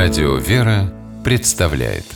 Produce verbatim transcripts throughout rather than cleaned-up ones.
Радио «Вера» представляет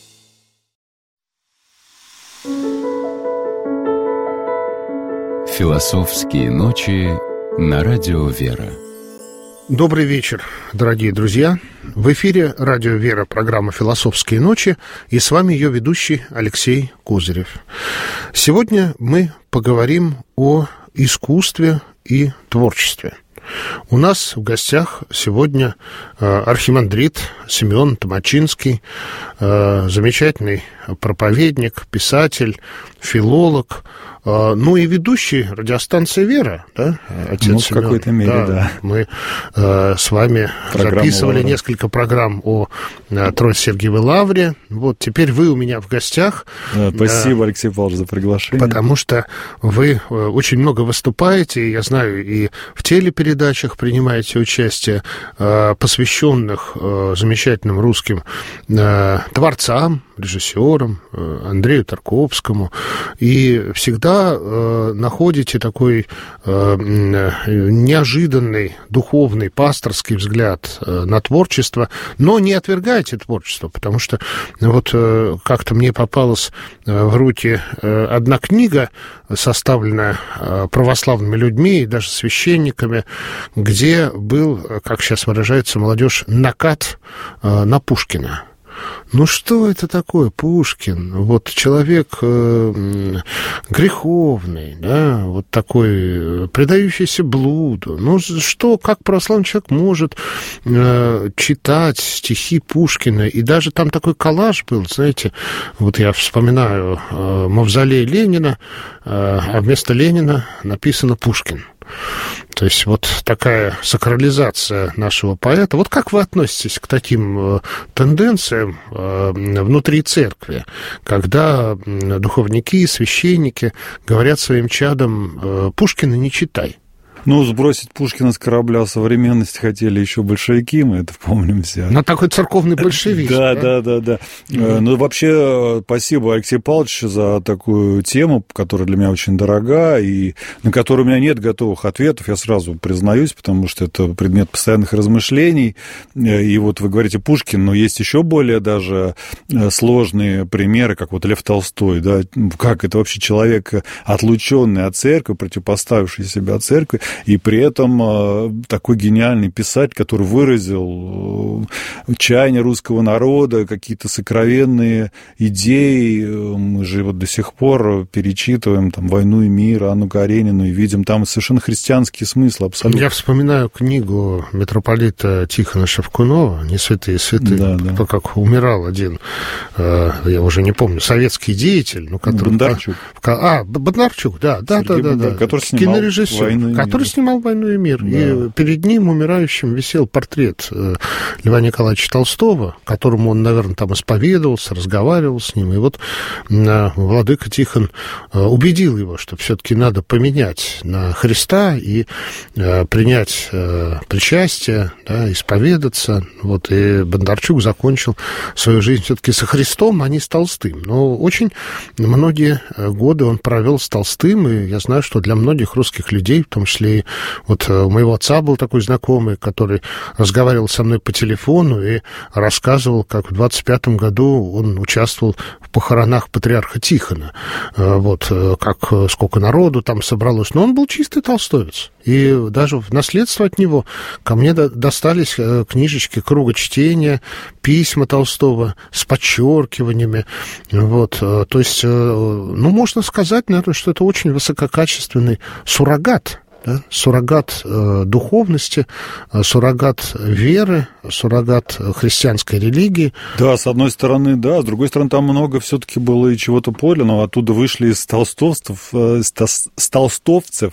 Философские ночи на Радио «Вера». Добрый вечер, дорогие друзья. В эфире Радио «Вера», программа «Философские ночи», и с вами ее ведущий Алексей Козырев. Сегодня мы поговорим о искусстве и творчестве. У нас в гостях сегодня архимандрит Симеон Томачинский, замечательный проповедник, писатель, филолог, ну и ведущий радиостанции «Вера», да, отец ну, в Семен. какой-то мере, да. да. Мы э, с вами Программа записывали Лавра. несколько программ о э, Троице-Сергиевой Лавре. Вот теперь вы у меня в гостях. Да, спасибо, э, Алексей Павлович, за приглашение. Потому что вы э, очень много выступаете, я знаю, и в телепередачах принимаете участие, э, посвященных э, замечательным русским э, творцам, режиссерам, э, Андрею Тарковскому, и всегда э, находите такой э, неожиданный духовный, пасторский взгляд э, на творчество, но не отвергаете творчество, потому что вот э, как-то мне попалась э, в руки э, одна книга, составленная э, православными людьми и даже священниками, где был, как сейчас выражается молодежь, накат э, на Пушкина. Ну, что это такое, Пушкин? Вот человек э, греховный, да, вот такой, предающийся блуду. Ну, что, как православный человек может э, читать стихи Пушкина? И даже там такой коллаж был, знаете, вот я вспоминаю э, мавзолей Ленина, э, а вместо Ленина написано Пушкин. То есть вот такая сакрализация нашего поэта. Вот как вы относитесь к таким э, тенденциям э, внутри церкви, когда э, духовники, священники говорят своим чадам э, «Пушкина не читай»? Ну, сбросить Пушкина с корабля современности хотели еще большевики, мы это помним все. Ну, такой церковный большевизм. Да, да, да, да. Ну, вообще, спасибо, Алексей Павлович, за такую тему, которая для меня очень дорога, и на которую у меня нет готовых ответов, я сразу признаюсь, потому что это предмет постоянных размышлений. И вот вы говорите Пушкин, но есть еще более даже сложные примеры, как вот Лев Толстой, да, как это вообще человек, отлученный от церкви, противопоставивший себя от церкви, и при этом такой гениальный писатель, который выразил чаяние русского народа, какие-то сокровенные идеи. Мы же вот до сих пор перечитываем там «Войну и мир», Анну Каренину, и видим там совершенно христианские смыслы абсолютно. Я вспоминаю книгу митрополита Тихона Шевкунова «Не святые святые», да, да. То, как умирал один, я уже не помню, советский деятель, ну, который... Бондарчук. А, Бондарчук, да, да, да, да, да. Который снимал кинорежиссер, «Войну и мир». Который снимал «Войну и мир». Да. И перед ним, умирающим, висел портрет Льва Николаевича Толстого, которому он, наверное, там исповедовался, разговаривал с ним. И вот владыка Тихон убедил его, что все-таки надо поменять на Христа и принять причастие, да, исповедаться. Вот, и Бондарчук закончил свою жизнь все-таки со Христом, а не с Толстым. Но очень многие годы он провел с Толстым, и я знаю, что для многих русских людей, в том числе и вот у моего отца был такой знакомый, который разговаривал со мной по телефону и рассказывал, как в двадцать пятом году он участвовал в похоронах патриарха Тихона. Вот, как, сколько народу там собралось. Но он был чистый толстовец. И даже в наследство от него ко мне достались книжечки круга чтения, письма Толстого с подчеркиваниями. Вот, то есть, ну, можно сказать, наверное, что это очень высококачественный суррогат. Да? Суррогат э, духовности, э, суррогат веры, суррогат христианской религии. Да, с одной стороны, да, с другой стороны, там много все-таки было и чего-то подлинного. Оттуда вышли из толстовцев, э, с толстовцев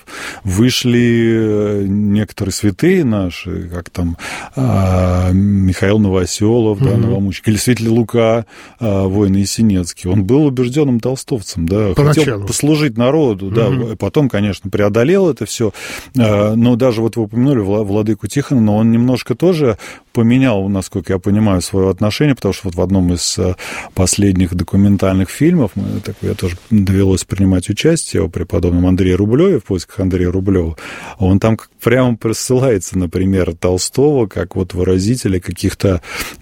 вышли некоторые святые наши, как там э, Михаил Новоселов, mm-hmm. да, новомученик, или святитель Лука, э, воин Есенинский. Он был убежденным толстовцем, да, Поначалу. Хотел послужить народу, mm-hmm. да, потом, конечно, преодолел это все. Но даже вот вы упомянули владыку Тихона, но он немножко тоже поменял, насколько я понимаю, свое отношение, потому что вот в одном из последних документальных фильмов, мы, так, я тоже довелось принимать участие о преподобном Андрее Рублеве, в поисках Андрея Рублева, он там прямо присылается, например, Толстого, как вот выразителя каких-то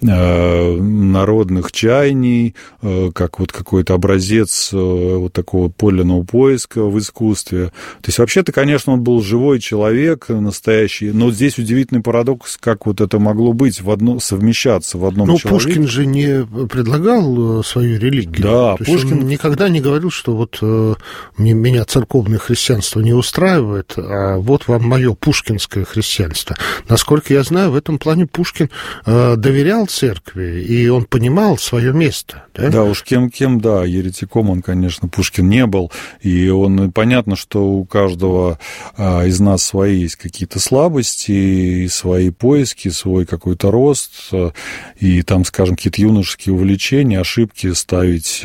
э, народных чаяний, э, как вот какой-то образец э, вот такого подлинного поиска в искусстве. То есть вообще-то, конечно, он был живой человек, настоящий, но здесь удивительный парадокс, как вот это могло быть в одно, совмещаться в одном но человеке. Пушкин же не предлагал свою религию. Да, То Пушкин... он никогда не говорил, что вот э, меня церковное христианство не устраивает, а вот вам мое пушкинское христианство. Насколько я знаю, в этом плане Пушкин э, доверял церкви, и он понимал свое место. Да, да уж кем-кем, да, еретиком он, конечно, Пушкин не был, и он, понятно, что у каждого э, из нас свои есть какие-то слабости, и свои поиски, свой какой-то рост, и там, скажем, какие-то юношеские увлечения, ошибки ставить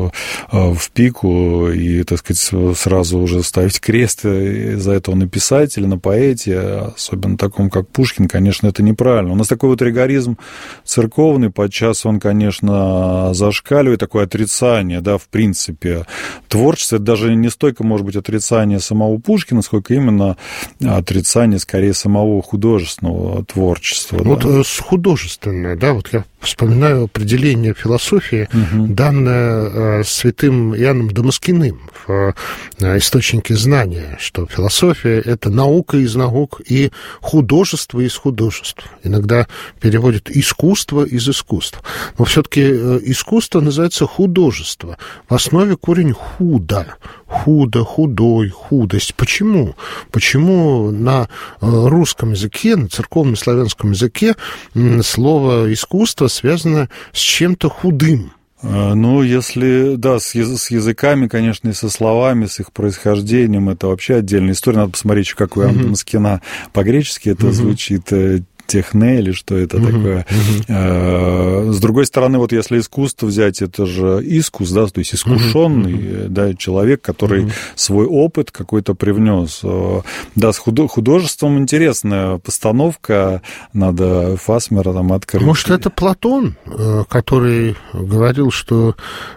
в пику и, так сказать, сразу уже ставить крест за это на писателе, на поэте, особенно таком, как Пушкин, конечно, это неправильно. У нас такой вот ригоризм церковный, подчас он, конечно, зашкаливает, такое отрицание, да, в принципе, творчество, это даже не столько, может быть, отрицание самого Пушкина, сколько именно отрицание, скорее, самого художественного творчества. Вот да. С художественное, да, вот я вспоминаю определение философии, угу. данное э, святым Иоанном Дамаскиным в э, источнике знания, что философия — это наука из наук и художество из художеств. Иногда переводят искусство из искусств. Но все-таки э, искусство называется художество. В основе корень худо. Худо, худой, худость. Почему? Почему на русском языке, на церковном славянском языке слово искусство связано с чем-то худым? Ну, если, да, с, яз- с языками, конечно, и со словами, с их происхождением, это вообще отдельная история. Надо посмотреть, как у Иоанна Дамаскина по-гречески это mm-hmm. звучит. Техне или что это uh-huh, такое. Uh-huh. С другой стороны, вот если искусство взять, это же искус, да, то есть искушенный uh-huh. да, человек, который uh-huh. свой опыт какой-то привнес. Да, с художеством интересная постановка, надо Фасмера там открыть. Может, это Платон, который говорил, что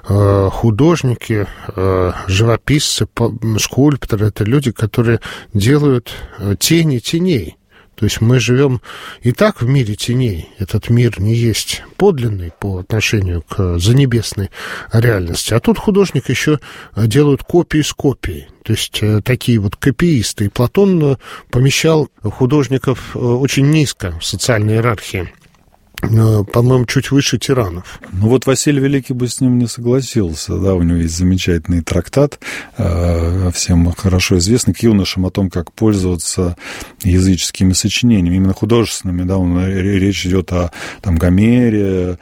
художники, живописцы, скульпторы — это люди, которые делают тени теней. То есть мы живем и так в мире теней. Этот мир не есть подлинный по отношению к занебесной реальности. А тут художник еще делают копии с копией. То есть такие вот копиисты. И Платон помещал художников очень низко в социальной иерархии. По-моему, чуть выше тиранов. Ну вот Василий Великий бы с ним не согласился, да, у него есть замечательный трактат, всем хорошо известный, к юношам о том, как пользоваться языческими сочинениями, именно художественными, да, он, речь идет о там, Гомере,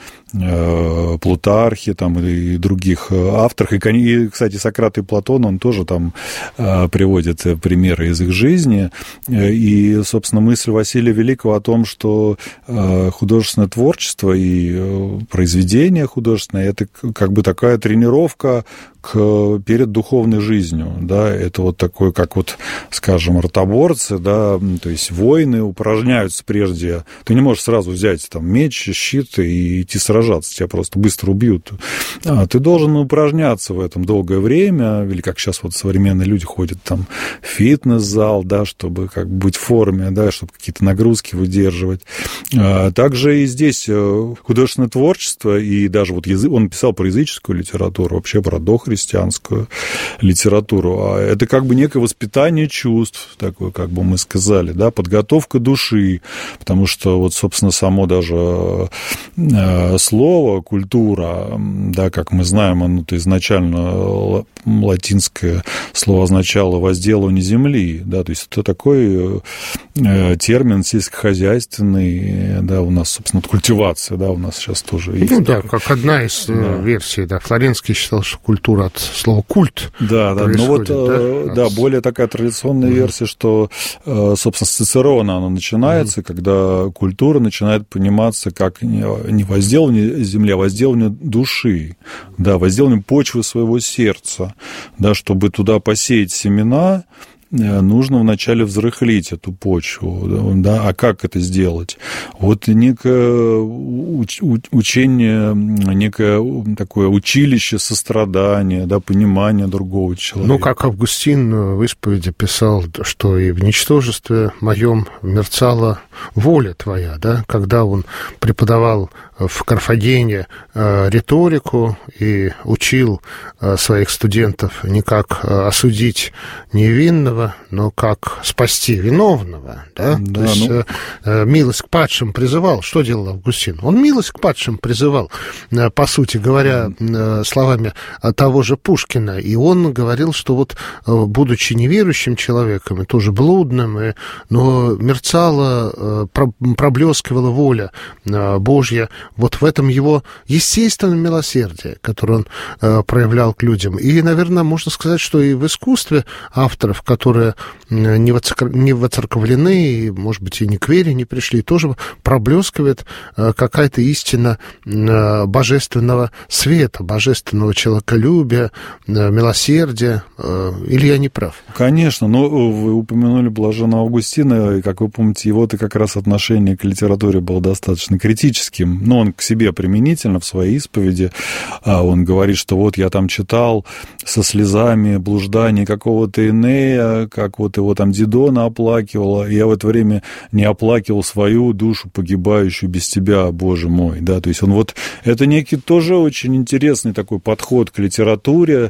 Плутархе там, и других авторах. И, кстати, Сократ и Платон, он тоже там приводит примеры из их жизни. И, собственно, мысль Василия Великого о том, что художественное творчество и произведение художественное — это как бы такая тренировка к, перед духовной жизнью, да, это вот такой, как вот, скажем, ротоборцы, да, то есть воины упражняются прежде, ты не можешь сразу взять там меч, щит и идти сражаться, тебя просто быстро убьют, а, ты должен упражняться в этом долгое время, или как сейчас вот современные люди ходят там в фитнес-зал, да, чтобы как бы быть в форме, да, чтобы какие-то нагрузки выдерживать. А, также и здесь художественное творчество, и даже вот язык, он писал про языческую литературу, вообще про дохристианскую литературу, а это как бы некое воспитание чувств, такое, как бы мы сказали, да, подготовка души, потому что вот, собственно, само даже слово «культура», да, как мы знаем, оно-то изначально латинское слово означало «возделывание земли», да, то есть это такой термин сельскохозяйственный, да, у нас, собственно, культивация, да, у нас сейчас тоже есть. Ну да, как одна из да. версий, да, Флоренский считал, что культура от слова «культ». Да, да, ну вот, да, да от... более такая традиционная mm-hmm. версия, что, собственно, с Цицерона она начинается, mm-hmm. когда культура начинает пониматься как не возделывание земли, а возделывание души, да, возделывание почвы своего сердца, да, чтобы туда посеять семена, нужно вначале взрыхлить эту почву. Да? А как это сделать? Вот некое учение, некое такое училище сострадания, да, понимания другого человека. Ну, как Августин в исповеди писал, что и в ничтожестве моем мерцала воля твоя, да, когда он преподавал в Карфагене э, риторику и учил э, своих студентов не как э, осудить невинного, но как спасти виновного, да, да, то есть ну... э, милость к падшим призывал. Что делал Августин? Он милость к падшим призывал, э, по сути говоря, э, словами того же Пушкина, и он говорил, что вот, э, будучи неверующим человеком, и тоже блудным, и, но мерцала, э, проблескивала воля э, Божья, вот в этом его естественном милосердии, которое он э, проявлял к людям. И, наверное, можно сказать, что и в искусстве авторов, которые не, воцер... не воцерковлены, и, может быть, и не к вере не пришли, тоже проблескивает э, какая-то истина э, божественного света, божественного человеколюбия, э, милосердия. Э, или я не прав? Конечно, но вы упомянули блаженного Августина, и, как вы помните, его-то как раз отношение к литературе было достаточно критическим. Но он к себе применительно в своей исповеди. Он говорит, что вот я там читал со слезами блуждание какого-то Энея, как вот его там Дидона оплакивала, и я в это время не оплакивал свою душу, погибающую без тебя, Боже мой. Да, то есть он вот... Это некий тоже очень интересный такой подход к литературе,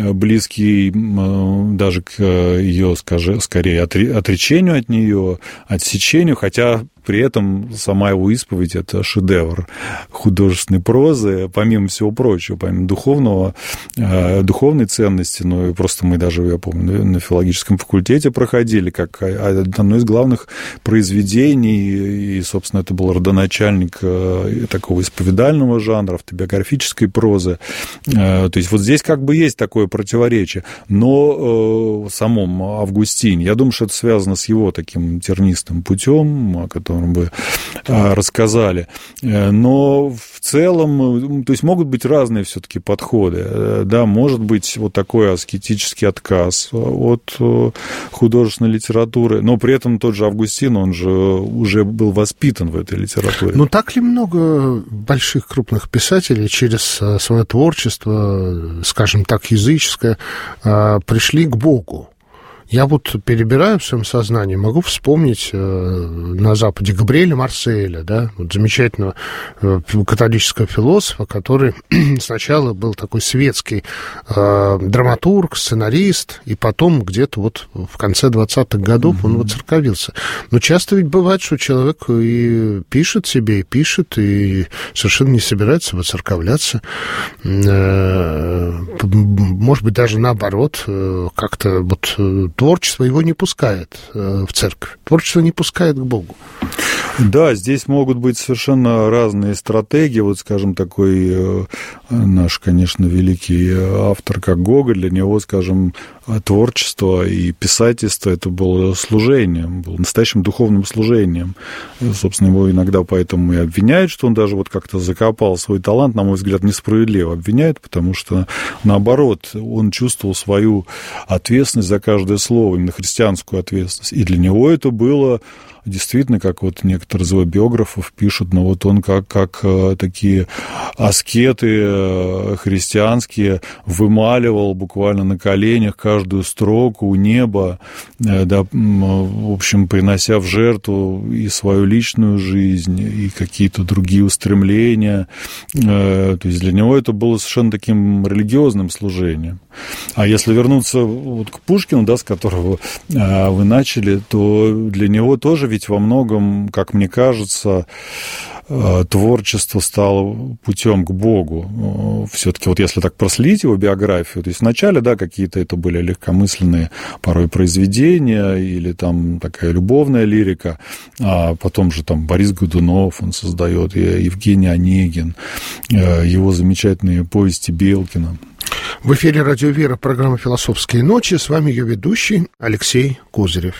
близкий даже к ее, скажи, скорее, отречению от нее, отсечению, хотя... При этом сама его исповедь – это шедевр художественной прозы, помимо всего прочего, помимо духовного, духовной ценности, ну и просто мы даже, я помню, на филологическом факультете проходили, как одно из главных произведений, и, собственно, это был родоначальник такого исповедального жанра, автобиографической прозы. То есть вот здесь как бы есть такое противоречие. Но в самом Августине, я думаю, что это связано с его таким тернистым путем, о котором бы рассказали. Но в целом, то есть могут быть разные все-таки подходы. Да, может быть вот такой аскетический отказ от художественной литературы, но при этом тот же Августин, он же уже был воспитан в этой литературе. Ну, так ли много больших крупных писателей через свое творчество, скажем так, языческое, пришли к Богу? Я вот перебираю в своем сознании, могу вспомнить э, на Западе Габриэля Марселя, да, вот замечательного э, католического философа, который сначала был такой светский э, драматург, сценарист, и потом где-то вот в конце двадцатых годов mm-hmm. он воцерковился. Но часто ведь бывает, что человек и пишет себе, и пишет, и совершенно не собирается воцерковляться. Э, может быть, даже наоборот, э, как-то вот... Творчество его не пускает в церковь. Творчество не пускает к Богу. Да, здесь могут быть совершенно разные стратегии. Вот, скажем, такой наш, конечно, великий автор, как Гоголь, для него, скажем, творчество и писательство – это было служением, было настоящим духовным служением. Собственно, его иногда поэтому и обвиняют, что он даже вот как-то закопал свой талант, на мой взгляд, несправедливо обвиняют, потому что, наоборот, он чувствовал свою ответственность за каждое слово, именно христианскую ответственность. И для него это было... Действительно, как вот некоторые из его биографов пишут, но вот он как, как такие аскеты христианские вымаливал буквально на коленях каждую строку у неба, да, в общем, принося в жертву и свою личную жизнь, и какие-то другие устремления. То есть для него это было совершенно таким религиозным служением. А если вернуться вот к Пушкину, да, с которого вы начали, то для него тоже ведь во многом, как мне кажется, творчество стало путем к Богу. Все-таки вот если так проследить его биографию, то есть вначале, да, какие-то это были легкомысленные порой произведения или там такая любовная лирика, а потом же там Борис Годунов он создает, и Евгений Онегин, его замечательные повести Белкина. В эфире «Радио Вера», программа «Философские ночи». С вами ее ведущий Алексей Козырев.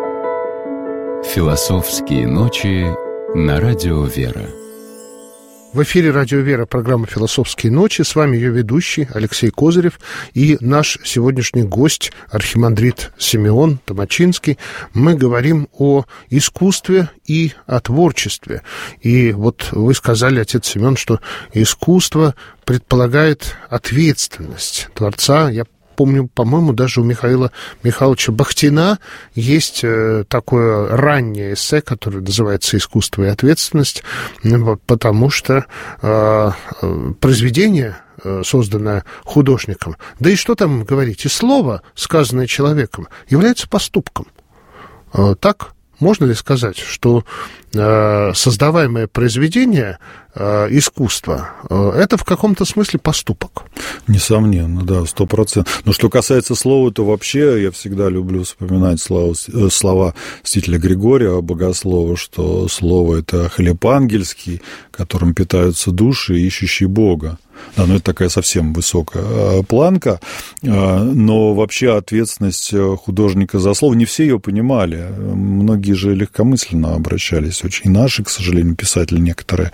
«Философские ночи» на «Радио Вера». В эфире «Радио Вера», программа «Философские ночи». С вами ее ведущий Алексей Козырев и наш сегодняшний гость, архимандрит Симеон Томачинский. Мы говорим о искусстве и о творчестве. И вот вы сказали, отец Семен, что искусство предполагает ответственность Творца. Я помню, по-моему, даже у Михаила Михайловича Бахтина есть э, такое раннее эссе, которое называется «Искусство и ответственность», потому что э, произведение, э, созданное художником, да и что там говорить, и слово, сказанное человеком, является поступком. Э, так? Можно ли сказать, что э, создаваемое произведение э, искусства э, это в каком-то смысле поступок? Несомненно, да, сто процентов. Но что касается слова, то вообще я всегда люблю вспоминать слова, слова святителя Григория Богослова, что слово – это хлеб ангельский, которым питаются души, ищущие Бога. Да, ну это такая совсем высокая планка, но вообще ответственность художника за слово, не все ее понимали, многие же легкомысленно обращались, очень наши, к сожалению, писатели некоторые.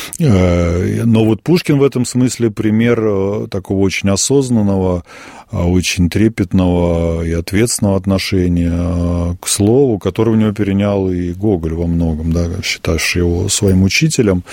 Но вот Пушкин в этом смысле пример такого очень осознанного, очень трепетного и ответственного отношения к слову, которое у него перенял и Гоголь во многом, да, считавший его своим учителем.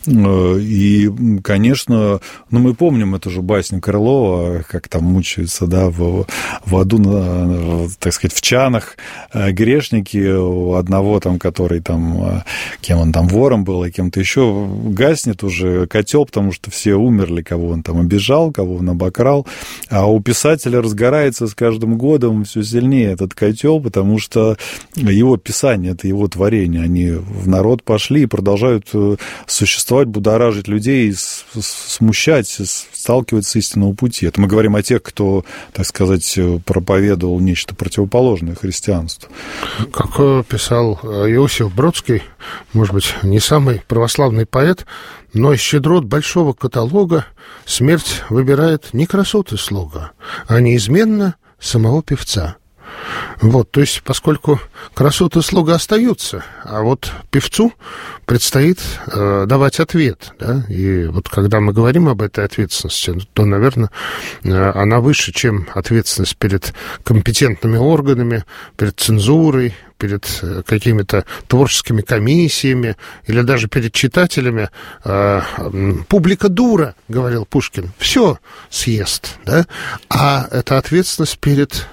И, конечно, ну, мы помним эту же басню Крылова, как там мучаются, да, в, в аду, на, так сказать, в чанах грешники, у одного там, который там, кем он там, вором был, и кем-то еще, гаснет уже котел, потому что все умерли, кого он там обижал, кого он обокрал, а у писателя разгорается с каждым годом все сильнее этот котел, потому что его писание, это его творение, они в народ пошли и продолжают существовать, будоражить людей, смущать, сталкивать с истинного пути. Это мы говорим о тех, кто, так сказать, проповедовал нечто противоположное христианству. Как писал Иосиф Бродский, может быть, не самый православный поэт, но из щедрот большого каталога смерть выбирает не красоты слога, а неизменно самого певца. Вот, то есть, поскольку красоты слога остаются, а вот певцу предстоит э, давать ответ, да, и вот когда мы говорим об этой ответственности, то, наверное, э, она выше, чем ответственность перед компетентными органами, перед цензурой, перед какими-то творческими комиссиями или даже перед читателями. Публика дура, говорил Пушкин, все съест, да? А это ответственность перед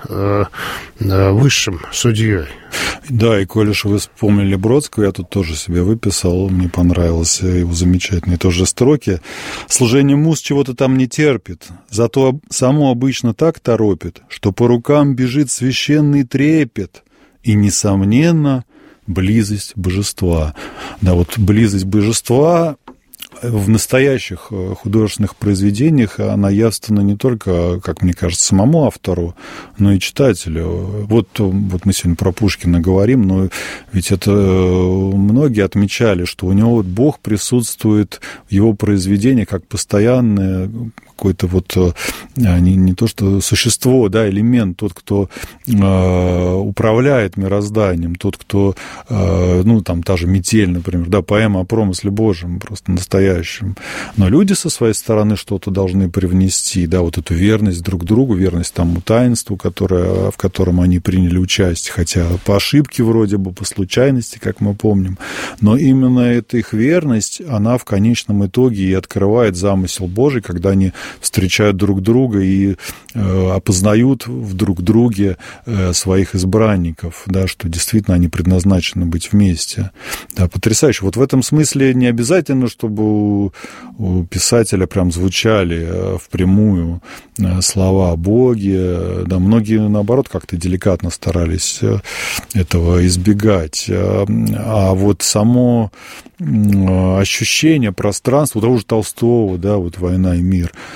высшим судьей. Да, и коль уж вы вспомнили Бродского, я тут тоже себе выписал, мне понравилось его замечательные тоже строки. «Служение муз чего-то там не терпит, зато само обычно так торопит, что по рукам бежит священный трепет, и, несомненно, близость божества». Да, вот близость божества в настоящих художественных произведениях, она явственна не только, как мне кажется, самому автору, но и читателю. Вот, вот мы сегодня про Пушкина говорим, но ведь это многие отмечали, что у него вот Бог присутствует в его произведениях как постоянное какое-то вот не, не то что существо, да, элемент, тот, кто э, управляет мирозданием, тот, кто, э, ну, там, та же «Метель», например, да, поэма о промысле Божьем, просто настоящем. Но люди со своей стороны что-то должны привнести, да, вот эту верность друг другу, верность тому таинству, которое, в котором они приняли участие, хотя по ошибке вроде бы, по случайности, как мы помним. Но именно эта их верность, она в конечном итоге и открывает замысел Божий, когда они встречают друг друга и э, опознают в друг друге э, своих избранников, да, что действительно они предназначены быть вместе. Да, потрясающе. Вот в этом смысле не обязательно, чтобы у, у писателя прям звучали впрямую слова о Боге. Да, многие, наоборот, как-то деликатно старались этого избегать. А вот само ощущение пространства, у того же Толстого, да, вот «Война и мир»,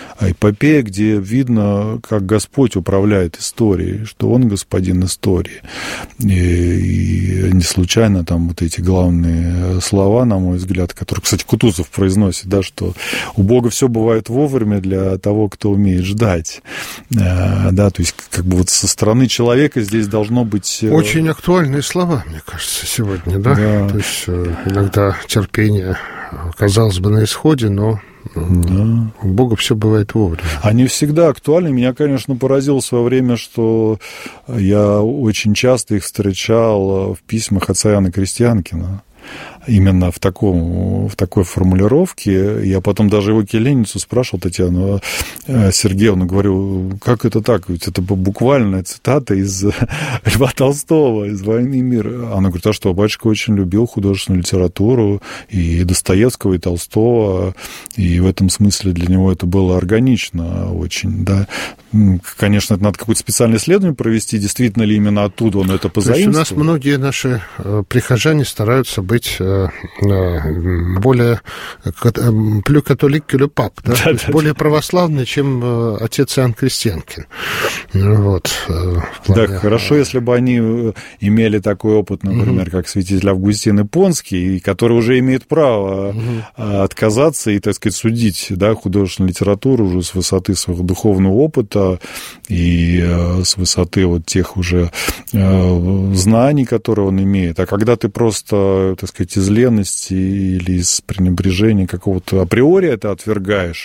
эпопея, где видно, как Господь управляет историей, что Он господин истории. И, и не случайно там вот эти главные слова, на мой взгляд, которые, кстати, Кутузов произносит, да, что у Бога все бывает вовремя для того, кто умеет ждать. Да, то есть как бы вот со стороны человека здесь должно быть... Очень актуальные слова, мне кажется, сегодня, да? Да. То есть иногда терпение, казалось бы, на исходе, но да. У Бога все бывает вовремя. Они всегда актуальны. Меня, конечно, поразило в свое время, что я очень часто их встречал в письмах отца Иоанна Крестьянкина. Именно в, таком, в такой формулировке. Я потом даже его келейницу спрашивал, Татьяну Сергеевну, говорю, как это так? Ведь это буквальная цитата из Льва Толстого, из «Войны и мира». Она говорит, а что, батюшка очень любил художественную литературу, и Достоевского, и Толстого, и в этом смысле для него это было органично очень, да. Конечно, это надо какое-то специальное исследование провести, действительно ли именно оттуда он это позаимствовал. То есть у нас многие наши прихожане стараются быть более плю католик, плю пап, да? Да, да, более православный, чем отец Иоанн Крестьянкин. Вот, плане... Да, хорошо, если бы они имели такой опыт, например, угу. как святитель Августин Ипонский, который уже имеет право угу. отказаться и, так сказать, судить, да, художественную литературу уже с высоты своего духовного опыта и с высоты вот тех уже знаний, которые он имеет. А когда ты просто, так сказать, из лености или из пренебрежения какого-то априори это отвергаешь,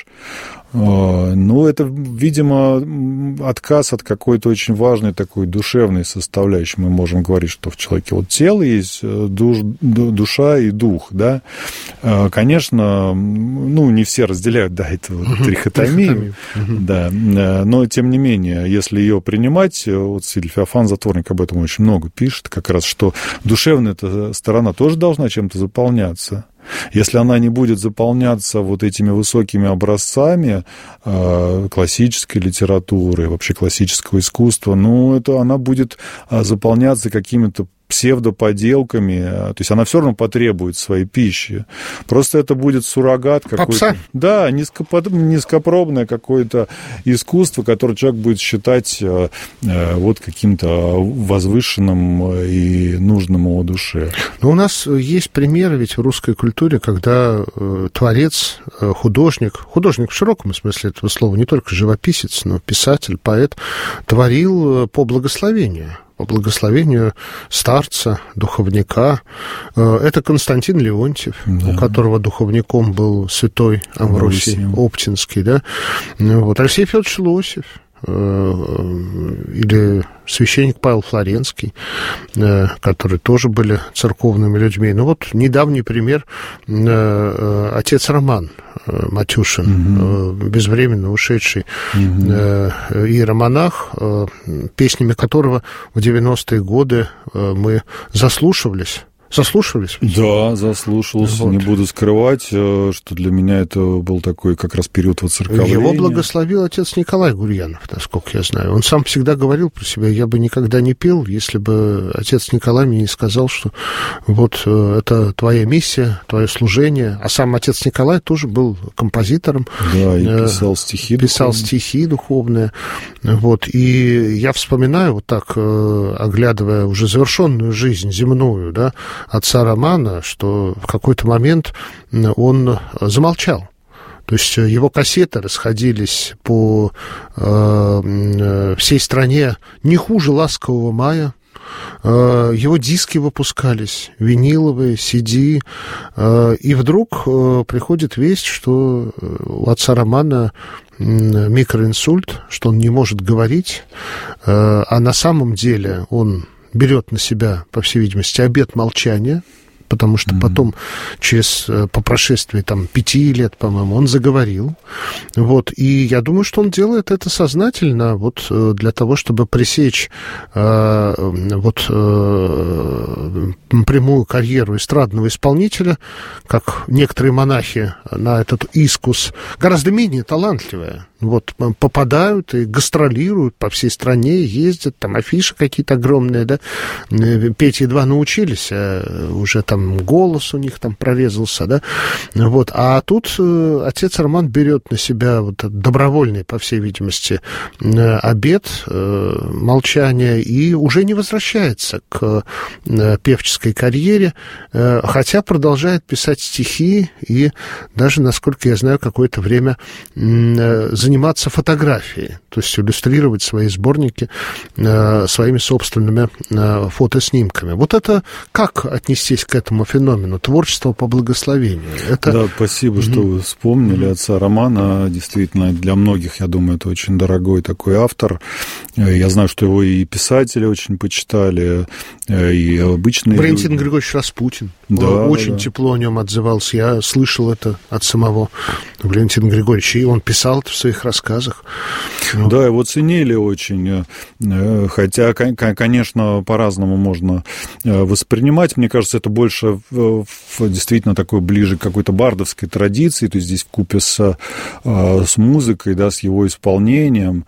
ну, это, видимо, отказ от какой-то очень важной такой душевной составляющей. Мы можем говорить, что в человеке вот тело есть, душ, душа и дух, да. Конечно, ну, не все разделяют, да, эту uh-huh. трихотомию, uh-huh. да, но, тем не менее, если ее принимать, вот святитель Феофан Затворник об этом очень много пишет, как раз, что душевная эта сторона тоже должна чем-то заполняться. Если она не будет заполняться вот этими высокими образцами э, классической литературы, вообще классического искусства, ну, это она будет заполняться какими-то псевдоподелками, то есть она все равно потребует своей пищи. Просто это будет суррогат какой-то. Попса. Да, низкопод... низкопробное какое-то искусство, которое человек будет считать э, вот каким-то возвышенным и нужным его душе. Но у нас есть примеры ведь в русской культуре, когда э, творец, э, художник, художник в широком смысле этого слова, не только живописец, но писатель, поэт, творил по благословению. По благословению старца, духовника. Это Константин Леонтьев, да. у которого духовником был святой Амвросий Оптинский, да? Вот. Алексей Федорович Лосев, или священник Павел Флоренский, которые тоже были церковными людьми. Ну вот недавний пример отец Роман Матюшин, угу. безвременно ушедший угу. иеромонах, песнями которого в девяностые годы мы заслушивались. Заслушивались? Да, заслушался. Вот. Не буду скрывать, что для меня это был такой как раз период воцерковления. Его благословил отец Николай Гурьянов, насколько я знаю. Он сам всегда говорил про себя, я бы никогда не пел, если бы отец Николай мне не сказал, что вот это твоя миссия, твое служение. А сам отец Николай тоже был композитором. Да, и писал стихи Писал духовные. стихи духовные. Вот. И я вспоминаю вот так, оглядывая уже завершенную жизнь земную, да, отца Романа, что в какой-то момент он замолчал. То есть его кассеты расходились по э, всей стране не хуже «Ласкового мая». Э, его диски выпускались, виниловые, си ди. Э, и вдруг э, приходит весть, что у отца Романа микроинсульт, что он не может говорить, э, а на самом деле он берет на себя, по всей видимости, обет молчания, потому что mm-hmm. потом, через, по прошествии там, пяти лет, по-моему, он заговорил. Вот, и я думаю, что он делает это сознательно, вот, для того, чтобы пресечь э, вот, э, прямую карьеру эстрадного исполнителя, как некоторые монахи на этот искус, гораздо менее талантливые. Вот, попадают и гастролируют по всей стране, ездят, там афиши какие-то огромные, да, петь едва научились, а уже там голос у них там прорезался, да, вот, а тут отец Роман берет на себя вот добровольный, по всей видимости, обет молчания и уже не возвращается к певческой карьере, хотя продолжает писать стихи и даже, насколько я знаю, какое-то время заниматься фотографией, то есть иллюстрировать свои сборники э, своими собственными э, фотоснимками. Вот это как отнестись к этому феномену? Творчество по благословению. Это... Да, спасибо, mm-hmm. что вы вспомнили отца Романа. Действительно, для многих, я думаю, это очень дорогой такой автор. Я знаю, что его и писатели очень почитали, и обычные... Валентин люди. Григорьевич Распутин. Да, очень да. тепло о нем отзывался. Я слышал это от самого Валентина Григорьевича, и он писал это в своих рассказах. Ну. Да, его ценили очень, хотя, конечно, по-разному можно воспринимать. Мне кажется, это больше действительно такое ближе к какой-то бардовской традиции, то есть здесь вкупе с, с музыкой, да, с его исполнением.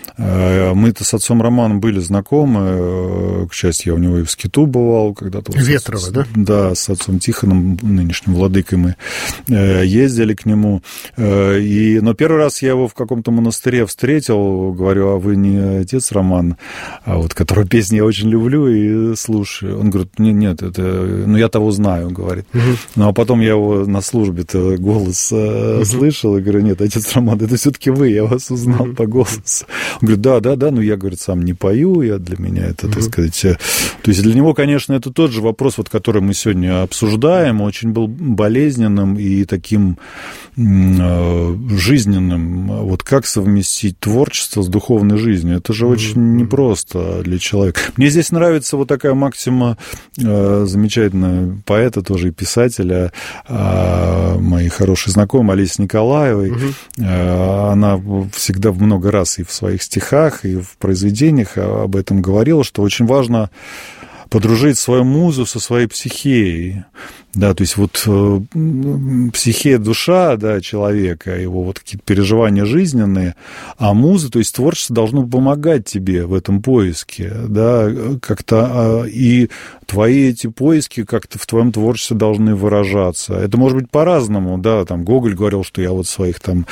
Мы-то с отцом Романом были знакомы, к счастью, я у него и в Скиту бывал когда-то. Ветрово, с, да? Да, с отцом Тихоном, нынешним владыкой, мы ездили к нему. И, но первый раз я его в каком-то монастыре встретил, говорю, а вы не отец Роман, а вот, который песни я очень люблю и слушаю. Он говорит, нет, нет, это, ну, я того знаю, говорит. Угу. Ну, а потом я его на службе-то голос угу. слышал, и говорю, нет, отец Роман, это все-таки вы, я вас узнал угу. по голосу. Он говорит, да, да, да, но я, говорит, сам не пою, я для меня это, mm-hmm. так сказать... То есть для него, конечно, это тот же вопрос, вот, который мы сегодня обсуждаем, очень был болезненным и таким э, жизненным. Вот как совместить творчество с духовной жизнью? Это же mm-hmm. очень непросто для человека. Мне здесь нравится вот такая максима э, замечательная поэта, тоже и писателя, э, моей хорошей знакомой Олеси Николаевой. Mm-hmm. Э, она всегда много раз и в своих стихах и в произведениях об этом говорила, что очень важно подружить свою музу со своей психеей. Да, то есть вот э, психея, душа, да, человека, его вот какие-то переживания жизненные, а муза, то есть творчество должно помогать тебе в этом поиске, да, как-то, э, и твои эти поиски как-то в твоем творчестве должны выражаться. Это может быть по-разному, да, там Гоголь говорил, что я вот своих там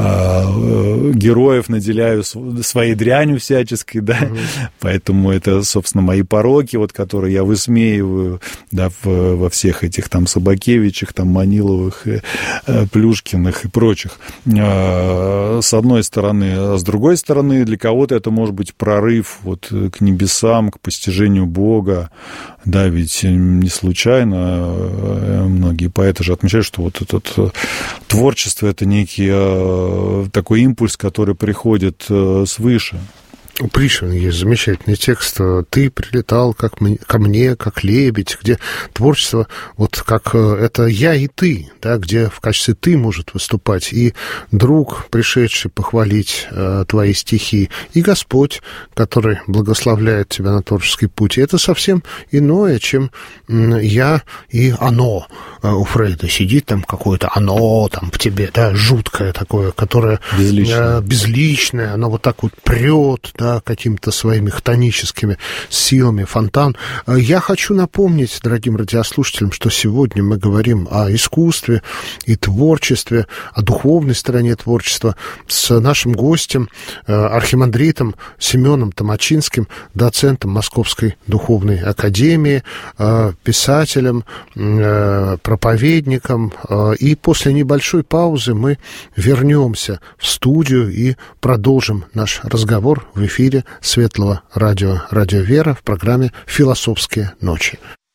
э, героев наделяю своей дрянью всяческой, да, mm-hmm. поэтому это, собственно, мои пороки, вот, которые я высмеиваю, да, в, во всех этих там Собакевичах, там Маниловых, э, Плюшкиных и прочих, э, с одной стороны. А с другой стороны, для кого-то это может быть прорыв вот к небесам, к постижению Бога. Да, ведь не случайно многие поэты же отмечают, что вот это творчество – это некий э, такой импульс, который приходит э, свыше. У Пришвина есть замечательный текст «Ты прилетал как мне, ко мне, как лебедь», где творчество, вот как это «я» и «ты», да, где в качестве «ты» может выступать и друг, пришедший похвалить э, твои стихи, и Господь, который благословляет тебя на творческий путь. И это совсем иное, чем э, «я» и «оно». Э, у Фрейда сидит там какое-то «оно» там в тебе, да, жуткое такое, которое безличное, э, безличное, оно вот так вот прет, да, какими-то своими хтоническими силами, фонтан. Я хочу напомнить, дорогим радиослушателям, что сегодня мы говорим о искусстве и творчестве, о духовной стороне творчества с нашим гостем, архимандритом Семеном Томачинским, доцентом Московской духовной академии, писателем, проповедником. И после небольшой паузы мы вернемся в студию и продолжим наш разговор в эфире Светлого радио «Радио Вера» в программе «Философские ночи».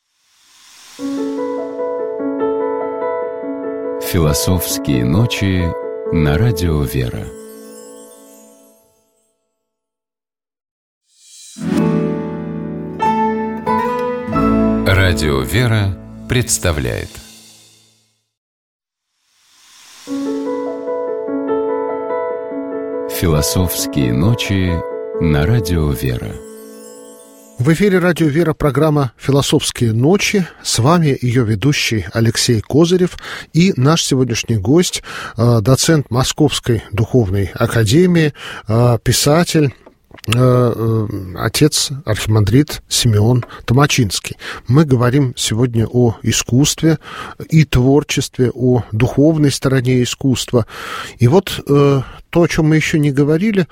«Философские ночи» на радио Вера. Радио Вера представляет «Философские ночи» на радио Вера. В эфире «Радио Вера» программа «Философские ночи». С вами ее ведущий Алексей Козырев и наш сегодняшний гость, доцент Московской духовной академии, писатель, отец архимандрит Симеон Томачинский. Мы говорим сегодня о искусстве и творчестве, о духовной стороне искусства. И вот то, о чем мы еще не говорили,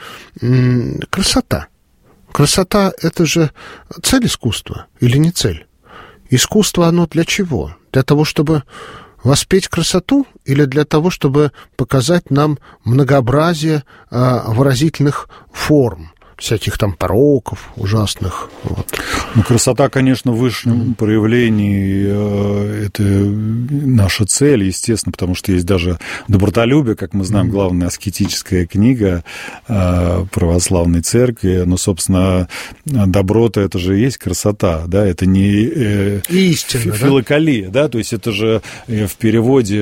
красота. Красота – это же цель искусства или не цель? Искусство, оно для чего? Для того, чтобы воспеть красоту или для того, чтобы показать нам многообразие а, выразительных форм? Всяких там пороков ужасных. Вот. Ну, красота, конечно, в высшем mm-hmm. проявлении э, это наша цель, естественно, потому что есть даже добротолюбие, как мы знаем, mm-hmm. главная аскетическая книга э, православной церкви. Но, собственно, доброта – это же и есть красота, да, это не э, истинно, филокалия, да? Да, то есть это же в переводе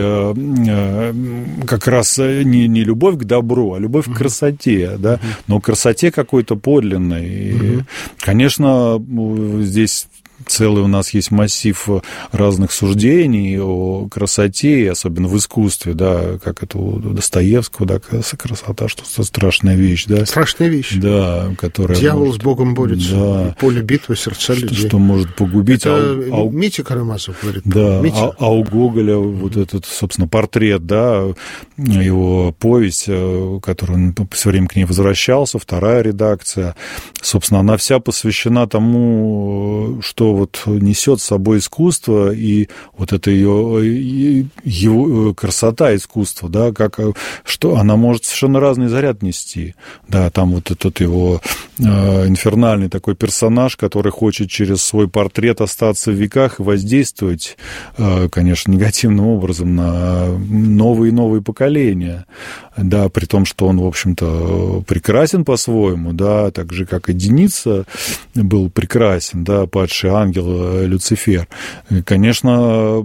э, как раз не, не любовь к добру, а любовь mm-hmm. к красоте, да, mm-hmm. но к красоте какой-то подлинной. И, угу. конечно, здесь целый у нас есть массив разных суждений о красоте, особенно в искусстве, да, как это у Достоевского, да, красота, что страшная вещь, да. Страшная вещь. Да, которая... Дьявол может, с Богом борется, да, поле битвы, сердца что, людей. Что может погубить. Это а, Митя Карамазов говорит. Да, Митя. А, а у Гоголя вот этот, собственно, портрет, да, его повесть, которую он все время к ней возвращался, вторая редакция, собственно, она вся посвящена тому, что вот несет с собой искусство, и вот это ее, его красота искусства, да, как, что она может совершенно разный заряд нести. Да, там вот этот его э, инфернальный такой персонаж, который хочет через свой портрет остаться в веках и воздействовать, э, конечно, негативным образом на новые и новые поколения. Да, при том, что он, в общем-то, прекрасен по-своему, да, так же, как и Деница был прекрасен, да, падший ангел Люцифер. Конечно,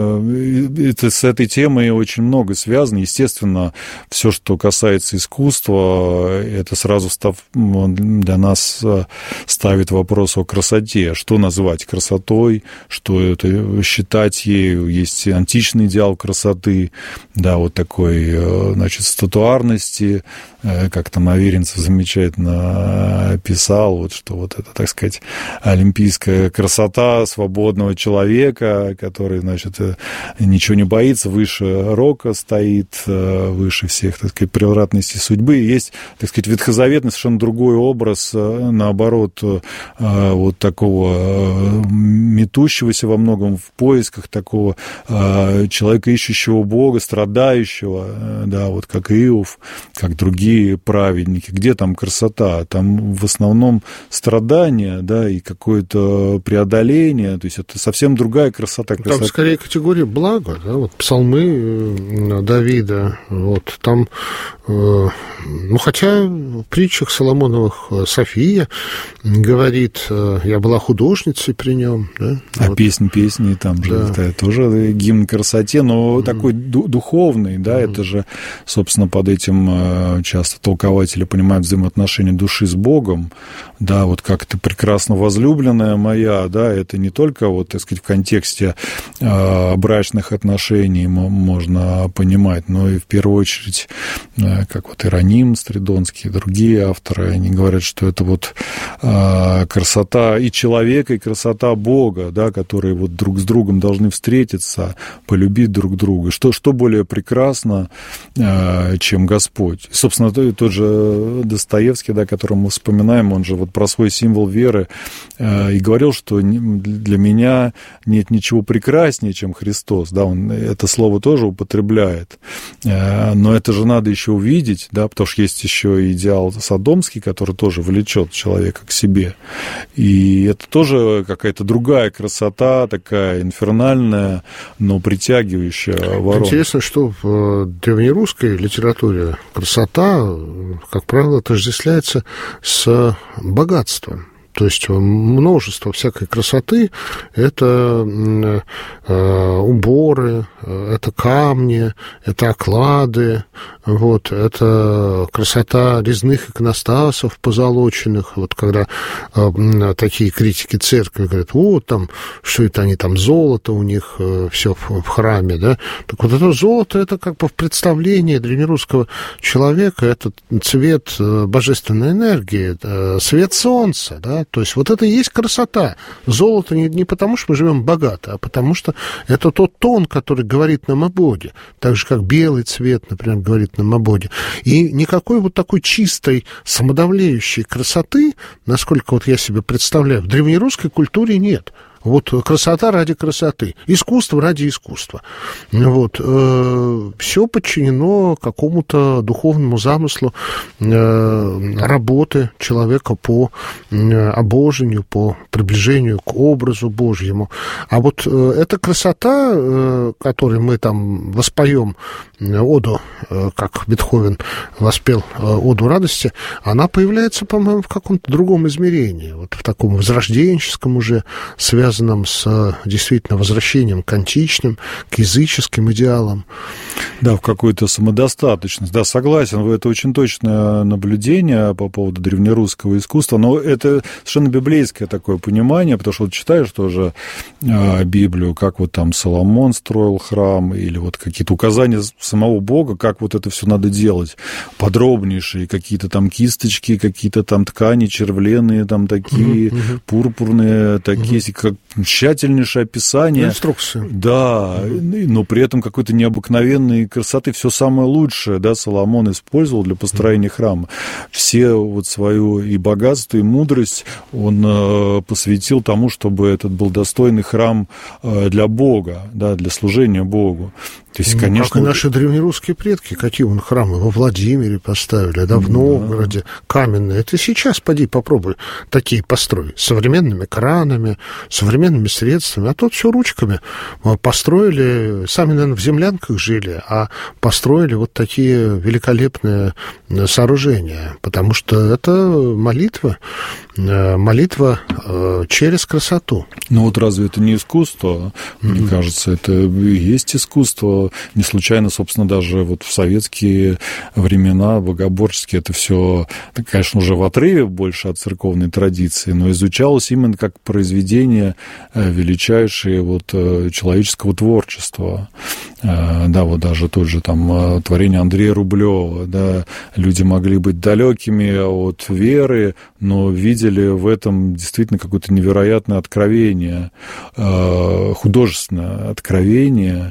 это, с этой темой очень много связано. Естественно, все, что касается искусства, это сразу став, для нас ставит вопрос о красоте. Что называть красотой, что это считать ею. Есть античный идеал красоты, да, вот такой, значит, статуарности, как там Аверинцев замечательно писал, вот, что вот это, так сказать, олимпийская красота свободного человека, который, значит, ничего не боится, выше рока стоит, выше всех, так сказать, превратностей судьбы. Есть, так сказать, ветхозаветный совершенно другой образ, наоборот, вот такого метущегося во многом в поисках такого человека, ищущего Бога, страдающего, да, вот как Иов, как другие праведники. Где там красота? Там в основном страдания, да, и какое-то преодоление, то есть это совсем другая красота. красота. Там скорее категория блага, да, вот псалмы Давида, вот там, э, ну, хотя в притчах Соломоновых София говорит, я была художницей при нем, да. А вот. песни, песни, там же да. это тоже гимн красоте, но mm. такой ду- духовный, да, mm. это же, собственно, под этим часто толкователи понимают взаимоотношения души с Богом, да, вот как ты прекрасно возлюбленная моя, да, это не только, вот, так сказать, в контексте э, брачных отношений можно понимать, но и в первую очередь, э, как вот Иероним Стридонский и другие авторы, они говорят, что это вот э, красота и человека, и красота Бога, да, которые вот друг с другом должны встретиться, полюбить друг друга. Что, что более прекрасно, э, чем Господь? Собственно, тот же Достоевский, да, которого мы вспоминаем, он же вот про свой символ веры э, и говорил, что для меня нет ничего прекраснее, чем Христос, да, он это слово тоже употребляет, но это же надо еще увидеть, да, потому что есть еще идеал содомский, который тоже влечет человека к себе, и это тоже какая-то другая красота, такая инфернальная, но притягивающая ворон. Интересно, что в древнерусской литературе красота, как правило, отождествляется с богатством. То есть множество всякой красоты. Это уборы, это камни, это оклады, вот, это красота резных иконостасов позолоченных. Вот когда такие критики церкви говорят, вот там, что это они там, золото у них все в храме, да. Так вот это золото, это как бы в представлении древнерусского человека, это цвет божественной энергии, свет солнца, да. То есть вот это и есть красота. Золото не, не потому, что мы живем богато, а потому что это тот тон, который говорит нам о Боге. Так же, как белый цвет, например, говорит нам о Боге. И никакой вот такой чистой, самодовлеющей красоты, насколько вот я себе представляю, в древнерусской культуре нет. Вот красота ради красоты, искусство ради искусства. Вот. Все подчинено какому-то духовному замыслу работы человека по обожению, по приближению к образу Божьему. А вот эта красота, которой мы там воспоем оду, как Бетховен воспел оду радости, она появляется, по-моему, в каком-то другом измерении, вот в таком возрожденческом уже, связанном с действительно возвращением к античным, к языческим идеалам. Да, в какую-то самодостаточность. Да, согласен, это очень точное наблюдение по поводу древнерусского искусства, но это совершенно библейское такое понимание, потому что вот читаешь тоже э, Библию, как вот там Соломон строил храм, или вот какие-то указания самого Бога, как вот это все надо делать, подробнейшие, какие-то там кисточки, какие-то там ткани червленые, там такие, uh-huh, пурпурные, такие, uh-huh, как тщательнейшее описание. Инструкции. Да, uh-huh, но при этом какой-то необыкновенной красоты, все самое лучшее, да, Соломон использовал для построения uh-huh. храма. Все вот свою и богатство, и мудрость он э, посвятил тому, чтобы этот был достойный храм э, для Бога, да, для служения Богу. То есть, ну, конечно, как и наши древнерусские предки, какие вон храмы во Владимире поставили, да, в Новгороде, да, каменные. Это сейчас, поди, попробуй такие построй, с современными кранами, современными средствами, а тут все ручками построили, сами, наверное, в землянках жили, а построили вот такие великолепные сооружения, потому что это молитва, молитва через красоту. Ну вот разве это не искусство? Мне mm-hmm. кажется, это и есть искусство. Не случайно, собственно, даже вот в советские времена богоборческие это все, конечно, уже в отрыве больше от церковной традиции, но изучалось именно как произведение величайшее вот человеческого творчества. Да, вот даже тот же там творение Андрея Рублева, да, люди могли быть далекими от веры, но видели в этом действительно какое-то невероятное откровение, художественное откровение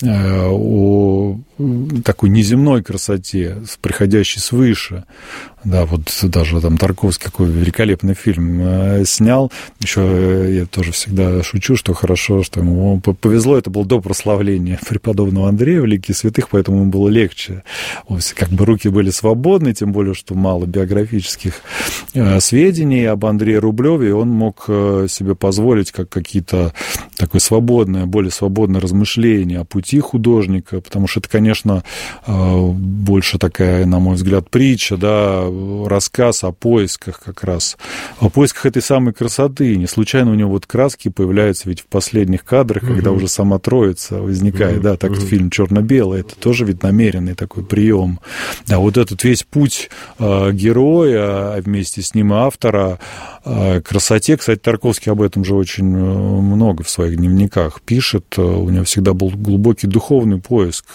о такой неземной красоте, приходящей свыше. Да, вот даже там Тарковский какой великолепный фильм снял. Еще я тоже всегда шучу, что хорошо, что ему повезло, это было до прославления преподобного Андрея в лике святых, поэтому ему было легче. Как бы руки были свободны, тем более, что мало биографических сведений об Андрее Рублеве, и он мог себе позволить как какие-то такое свободное, более свободное размышление о пути художника, потому что это, конечно, больше такая, на мой взгляд, притча, да, рассказ о поисках как раз, о поисках этой самой красоты. Не случайно у него вот краски появляются ведь в последних кадрах, uh-huh. когда уже сама Троица возникает, uh-huh. да, так uh-huh. фильм «Черно-белый», это тоже ведь намеренный такой прием. Да, вот этот весь путь э, героя, а вместе с ним и автора э, красоте, кстати, Тарковский об этом же очень много в своих дневниках пишет, у него всегда был глубокий духовный поиск,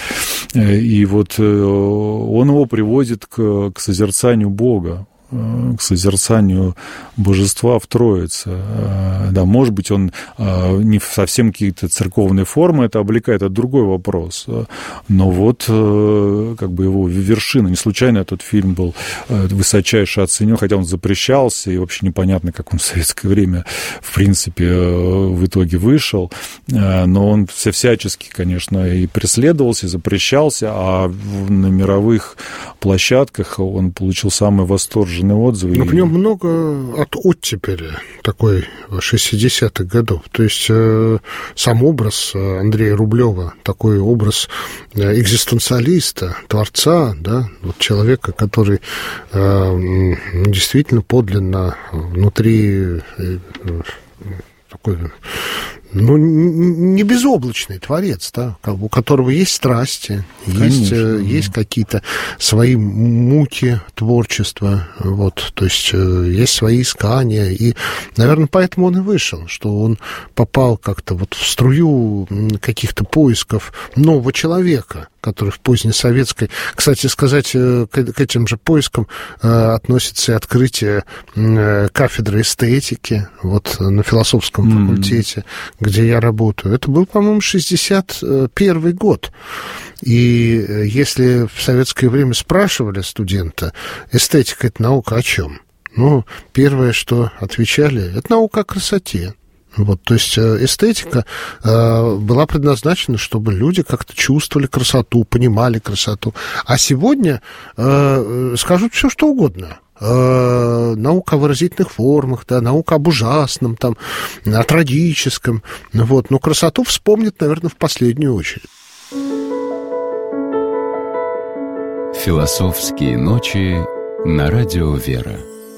и вот он его приводит к, к созерцанию Бога, к созерцанию божества в Троице. Да, может быть, он не совсем какие-то церковные формы это облекает, это другой вопрос. Но вот как бы его вершина. Не случайно этот фильм был высочайше оценен, хотя он запрещался, и вообще непонятно, как он в советское время, в принципе, в итоге вышел. Но он всячески, конечно, и преследовался, и запрещался, а на мировых площадках он получил самый восторженный восторженные отзывы. Но в нем много от оттепели такой шестидесятых годов. То есть э, сам образ Андрея Рублева, такой образ экзистенциалиста, творца, да, вот человека, который э, действительно подлинно внутри э, такой, ну, не безоблачный творец, да, у которого есть страсти, есть, есть какие-то свои муки творчества, вот, то есть есть свои искания, и, наверное, поэтому он и вышел, что он попал как-то вот в струю каких-то поисков нового человека, который в позднесоветской... Кстати сказать, к, к этим же поискам э, относится и открытие э, кафедры эстетики вот, на философском mm-hmm. факультете, где я работаю. Это был, по-моему, шестьдесят первый год. И если в советское время спрашивали студента, эстетика — это наука о чем? Ну, первое, что отвечали, это наука о красоте. Вот, то есть эстетика э, была предназначена, чтобы люди как-то чувствовали красоту, понимали красоту. А сегодня э, скажут все, что угодно. Э, наука о выразительных формах, да, наука об ужасном, там, о трагическом. Вот. Но красоту вспомнят, наверное, в последнюю очередь. Философские ночи на радио «Вера».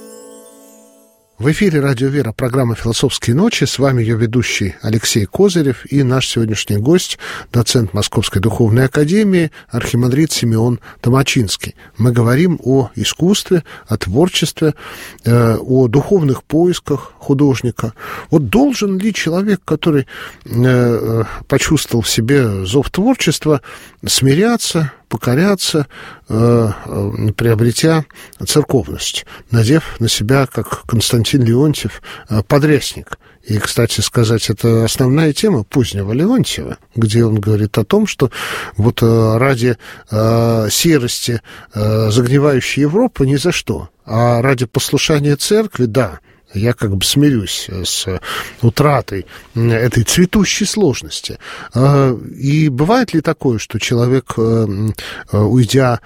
В эфире «Радио Вера», программа «Философские ночи». С вами ее ведущий Алексей Козырев и наш сегодняшний гость, доцент Московской духовной академии, архимандрит Симеон Томачинский. Мы говорим о искусстве, о творчестве, э, о духовных поисках художника. Вот должен ли человек, который э, почувствовал в себе зов творчества, смиряться, покоряться, э, э, приобретя церковность, надев на себя, как Константин Леонтьев, э, подрясник. И, кстати сказать, это основная тема позднего Леонтьева, где он говорит о том, что вот э, ради э, серости э, загнивающей Европы ни за что, а ради послушания церкви, да, я как бы смирюсь с утратой этой цветущей сложности. И бывает ли такое, что человек, уйдя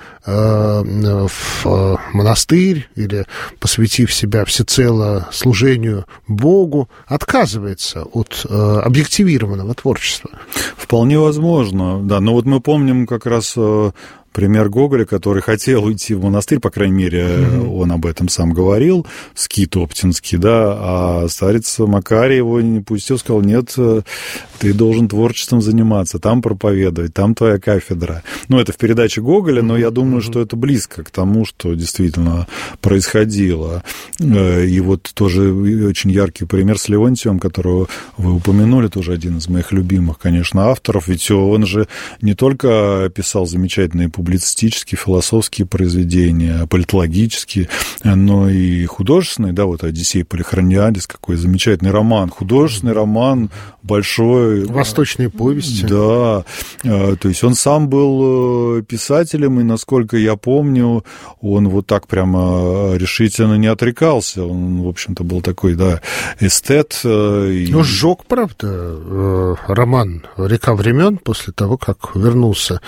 в монастырь или посвятив себя всецело служению Богу, отказывается от объективированного творчества? Вполне возможно, да. Но вот мы помним как раз пример Гоголя, который хотел уйти в монастырь, по крайней мере, mm-hmm. он об этом сам говорил, скит оптинский, да, а старец Макарий его не пустил, сказал, нет, ты должен творчеством заниматься, там проповедовать, там твоя кафедра. Ну, это в передаче Гоголя, но я думаю, mm-hmm. что это близко к тому, что действительно происходило. И вот тоже очень яркий пример с Леонтьевым, которого вы упомянули, тоже один из моих любимых, конечно, авторов, ведь он же не только писал замечательные публицистические, философские произведения, политологические, но и художественные, да, вот «Одиссей Полихрониадис», какой замечательный роман, художественный роман, большой. Восточные повести. Да, то есть он сам был писателем, и, насколько я помню, он вот так прямо решительно не отрекался, он, в общем-то, был такой, да, эстет. И... Ну, сжег, правда, роман «Река времен» после того, как вернулся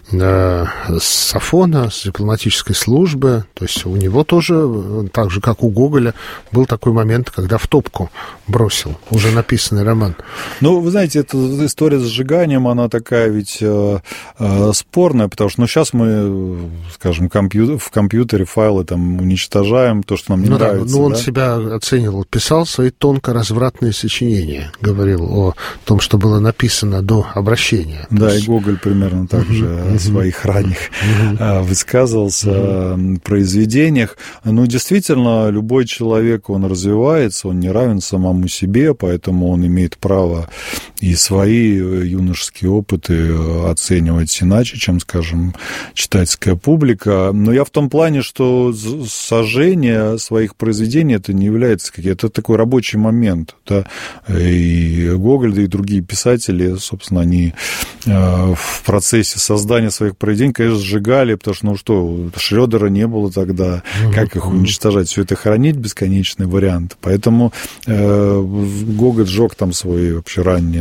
с Афона, с дипломатической службы, то есть у него тоже, так же, как у Гоголя, был такой момент, когда в топку бросил уже написанный роман. Ну, вы знаете, эта история с сжиганием, она такая ведь э, э, спорная, потому что, ну, сейчас мы, скажем, компью- в компьютере файлы там уничтожаем, то, что нам не ну, нравится. Да, ну, он да? себя оценивал, писал свои тонко-развратные сочинения, говорил о том, что было написано до обращения. Да, есть... и Гоголь примерно так же uh-huh, о своих ранних uh-huh. высказывался uh-huh. о произведениях. Ну, действительно, любой человек, он развивается, он не равен самому себе, поэтому он имеет право и свои юношеские опыты оценивать иначе, чем, скажем, читательская публика. Но я в том плане, что сожжение своих произведений это не является каким-то, это такой рабочий момент. Да? И Гоголь, да и другие писатели, собственно, они в процессе создания своих произведений, конечно, сжигали, потому что, ну что, Шрёдера не было тогда, как их уничтожать? Все это хранить бесконечный вариант. Поэтому э, Гоголь сжег там свои вообще ранние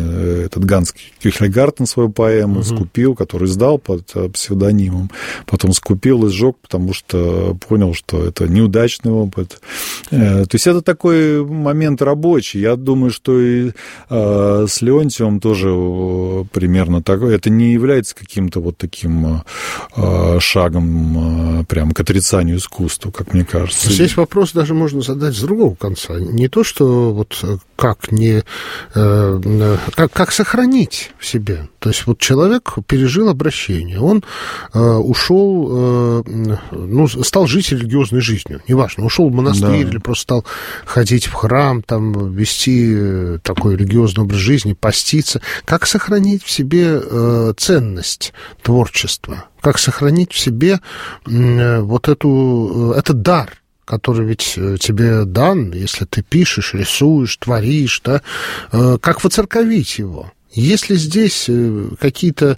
этот Ганс Кюхельгартен свою поэму uh-huh. скупил, который издал под псевдонимом, потом скупил и сжег, потому что понял, что это неудачный опыт. То есть это такой момент рабочий. Я думаю, что и с Леонтьевым тоже примерно такое. Это не является каким-то вот таким шагом прямо к отрицанию искусства, как мне кажется. Здесь вопрос даже можно задать с другого конца. Не то, что вот как не... Как, как сохранить в себе. То есть вот человек пережил обращение, он ушел, ну, стал жить религиозной жизнью, неважно, ушел в монастырь да. или просто стал ходить в храм, там, вести такой религиозный образ жизни, поститься. Как сохранить в себе ценность творчества? Как сохранить в себе вот эту, этот дар, который ведь тебе дан, если ты пишешь, рисуешь, творишь, да? Как воцерковить его? Есть ли здесь какие-то,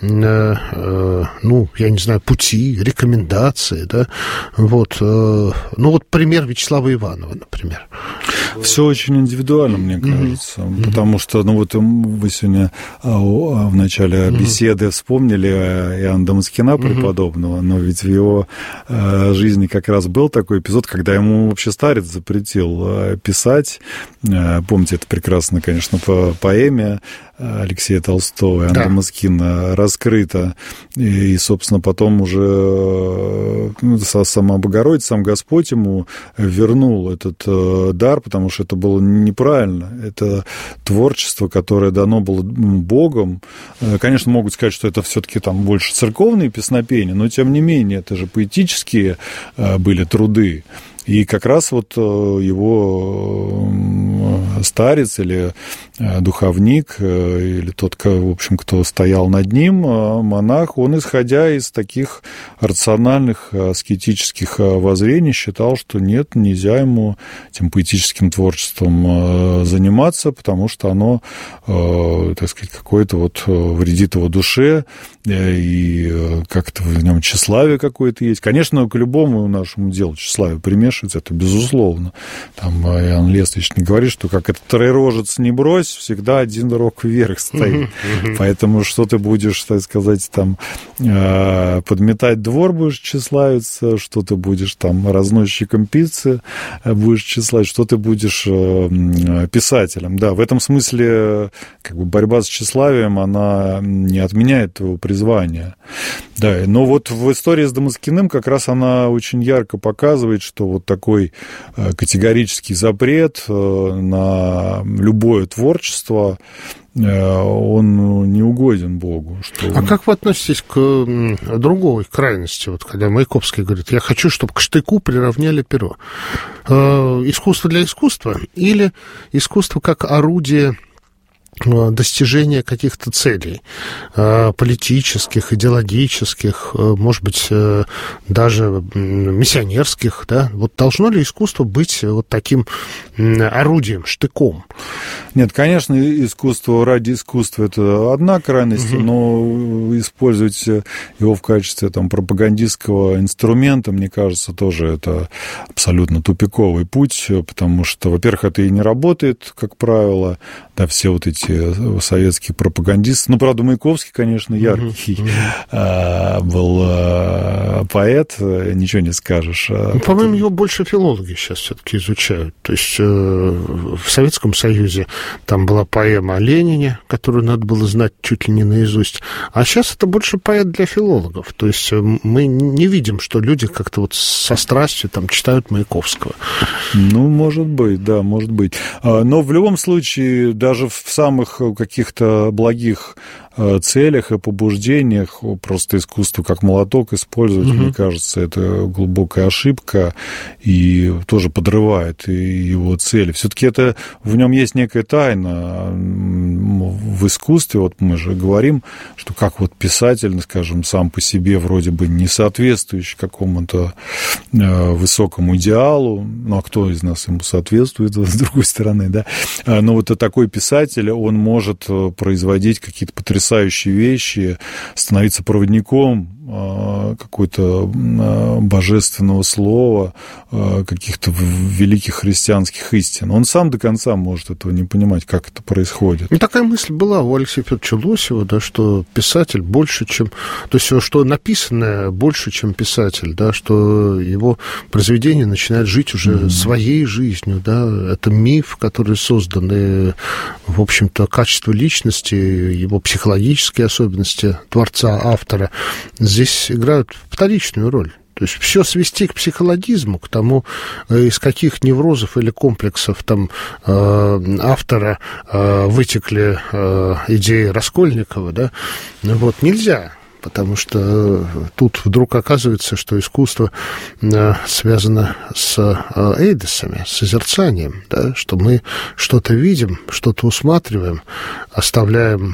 ну, я не знаю, пути, рекомендации, да? Вот, ну, вот пример Вячеслава Иванова, например. Все очень индивидуально, мне кажется, mm-hmm. потому что, ну, вот вы сегодня в начале mm-hmm. беседы вспомнили Иоанна Дамаскина преподобного, mm-hmm. но ведь в его жизни как раз был такой эпизод, когда ему вообще старец запретил писать. Помните, это прекрасно, конечно, по поэме Алексея Толстого, Иоанн да. Дамаскин раскрыта, и, собственно, потом уже ну, сама Богородица, сам Господь ему вернул этот э, дар, потому что это было неправильно. Это творчество, которое дано было Богом. Конечно, могут сказать, что это все-таки там больше церковные песнопения, но, тем не менее, это же поэтические э, были труды. И как раз вот его старец или духовник, или тот, в общем, кто стоял над ним, монах, он, исходя из таких рациональных аскетических воззрений, считал, что нет, нельзя ему этим поэтическим творчеством заниматься, потому что оно, так сказать, какое-то вот вредит его душе, и как-то в нем тщеславие какое-то есть. Конечно, к любому нашему делу тщеславие примешивается, это безусловно. Там Иоанн Лествич говорит, что как этот троерожец не брось, всегда один рог вверх стоит. Поэтому что ты будешь, так сказать, там подметать двор будешь тщеславиться, что ты будешь там разносчиком пиццы будешь тщеславиться, что ты будешь писателем. Да, в этом смысле как бы борьба с тщеславием, она не отменяет твоего призвания. Да, но вот в истории с Дамаскиным как раз она очень ярко показывает, что вот такой категорический запрет на любое творчество, он не угоден Богу. Что... А как вы относитесь к другой крайности? Вот когда Маяковский говорит, я хочу, чтобы к штыку приравняли перо. Искусство для искусства или искусство как орудие достижения каких-то целей политических, идеологических, может быть, даже миссионерских, да? Вот должно ли искусство быть вот таким орудием, штыком? Нет, конечно, искусство ради искусства – это одна крайность, угу. но использовать его в качестве там, пропагандистского инструмента, мне кажется, тоже это абсолютно тупиковый путь, потому что, во-первых, это и не работает, как правило, да, все вот эти советские пропагандисты. Ну, правда, Маяковский, конечно, яркий uh-huh. был поэт, ничего не скажешь. Ну, по-моему, его больше филологи сейчас все-таки изучают. То есть в Советском Союзе там была поэма о Ленине, которую надо было знать чуть ли не наизусть. А сейчас это больше поэт для филологов. То есть мы не видим, что люди как-то вот со страстью там читают Маяковского. Ну, может быть, да, может быть. Но в любом случае, даже в самых каких-то благих целях и побуждениях просто искусство как молоток использовать, mm-hmm. мне кажется, это глубокая ошибка и тоже подрывает его цели. Все-таки это в нем есть некая тайна в искусстве, вот мы же говорим, что как вот писатель, скажем, сам по себе вроде бы не соответствующий какому-то высокому идеалу, ну, а кто из нас ему соответствует, с другой стороны, да, но вот такой писатель, он может производить какие-то потрясающие вещи, становиться проводником какой-то божественного слова, каких-то великих христианских истин. Он сам до конца может этого не понимать, как это происходит. Ну, такая мысль была у Алексея Федоровича Лосева, да, что писатель больше, чем... То есть, что написанное больше, чем писатель, да, что его произведение начинает жить уже mm-hmm. своей жизнью, да, это миф, который создан, и, в общем-то, качество личности, его психологические особенности творца, автора здесь играют вторичную роль. То есть все свести к психологизму, к тому, из каких неврозов или комплексов там автора вытекли идеи Раскольникова, да, вот, нельзя. Потому что тут вдруг оказывается, что искусство связано с эйдосами, с созерцанием, да, что мы что-то видим, что-то усматриваем, оставляем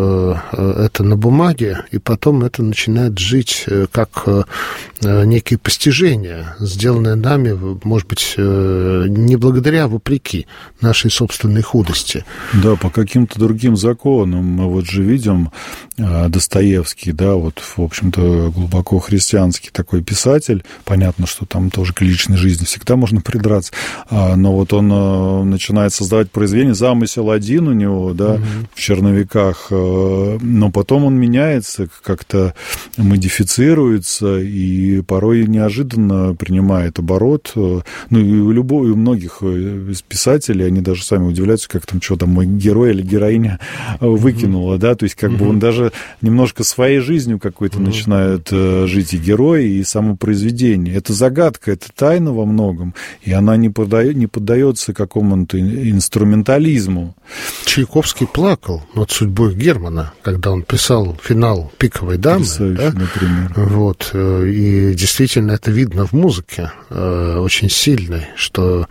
это на бумаге, и потом это начинает жить как некие постижения, сделанные нами, может быть, не благодаря, а вопреки нашей собственной худости. Да, по каким-то другим законам. Мы вот же видим Достоевский, да, вот, в общем-то, глубоко христианский такой писатель. Понятно, что там тоже к личной жизни всегда можно придраться, но вот он начинает создавать произведение, замысел один у него, да, угу. в черновиках, но потом он меняется, как-то модифицируется и порой неожиданно принимает оборот. Ну, и у любого, и у многих из писателей, они даже сами удивляются, как там, что там, мой герой или героиня выкинула, да, то есть как угу. бы он даже немножко своей жизнью какой-то угу. начинает жить, и герой, и само произведение. Это загадка, это тайна во многом, и она не, поддает, не поддается какому-то инструментализму. Чайковский плакал над судьбой Германа, когда он писал финал «Пиковой дамы». Да? Например. Вот, и действительно это видно в музыке очень сильной, что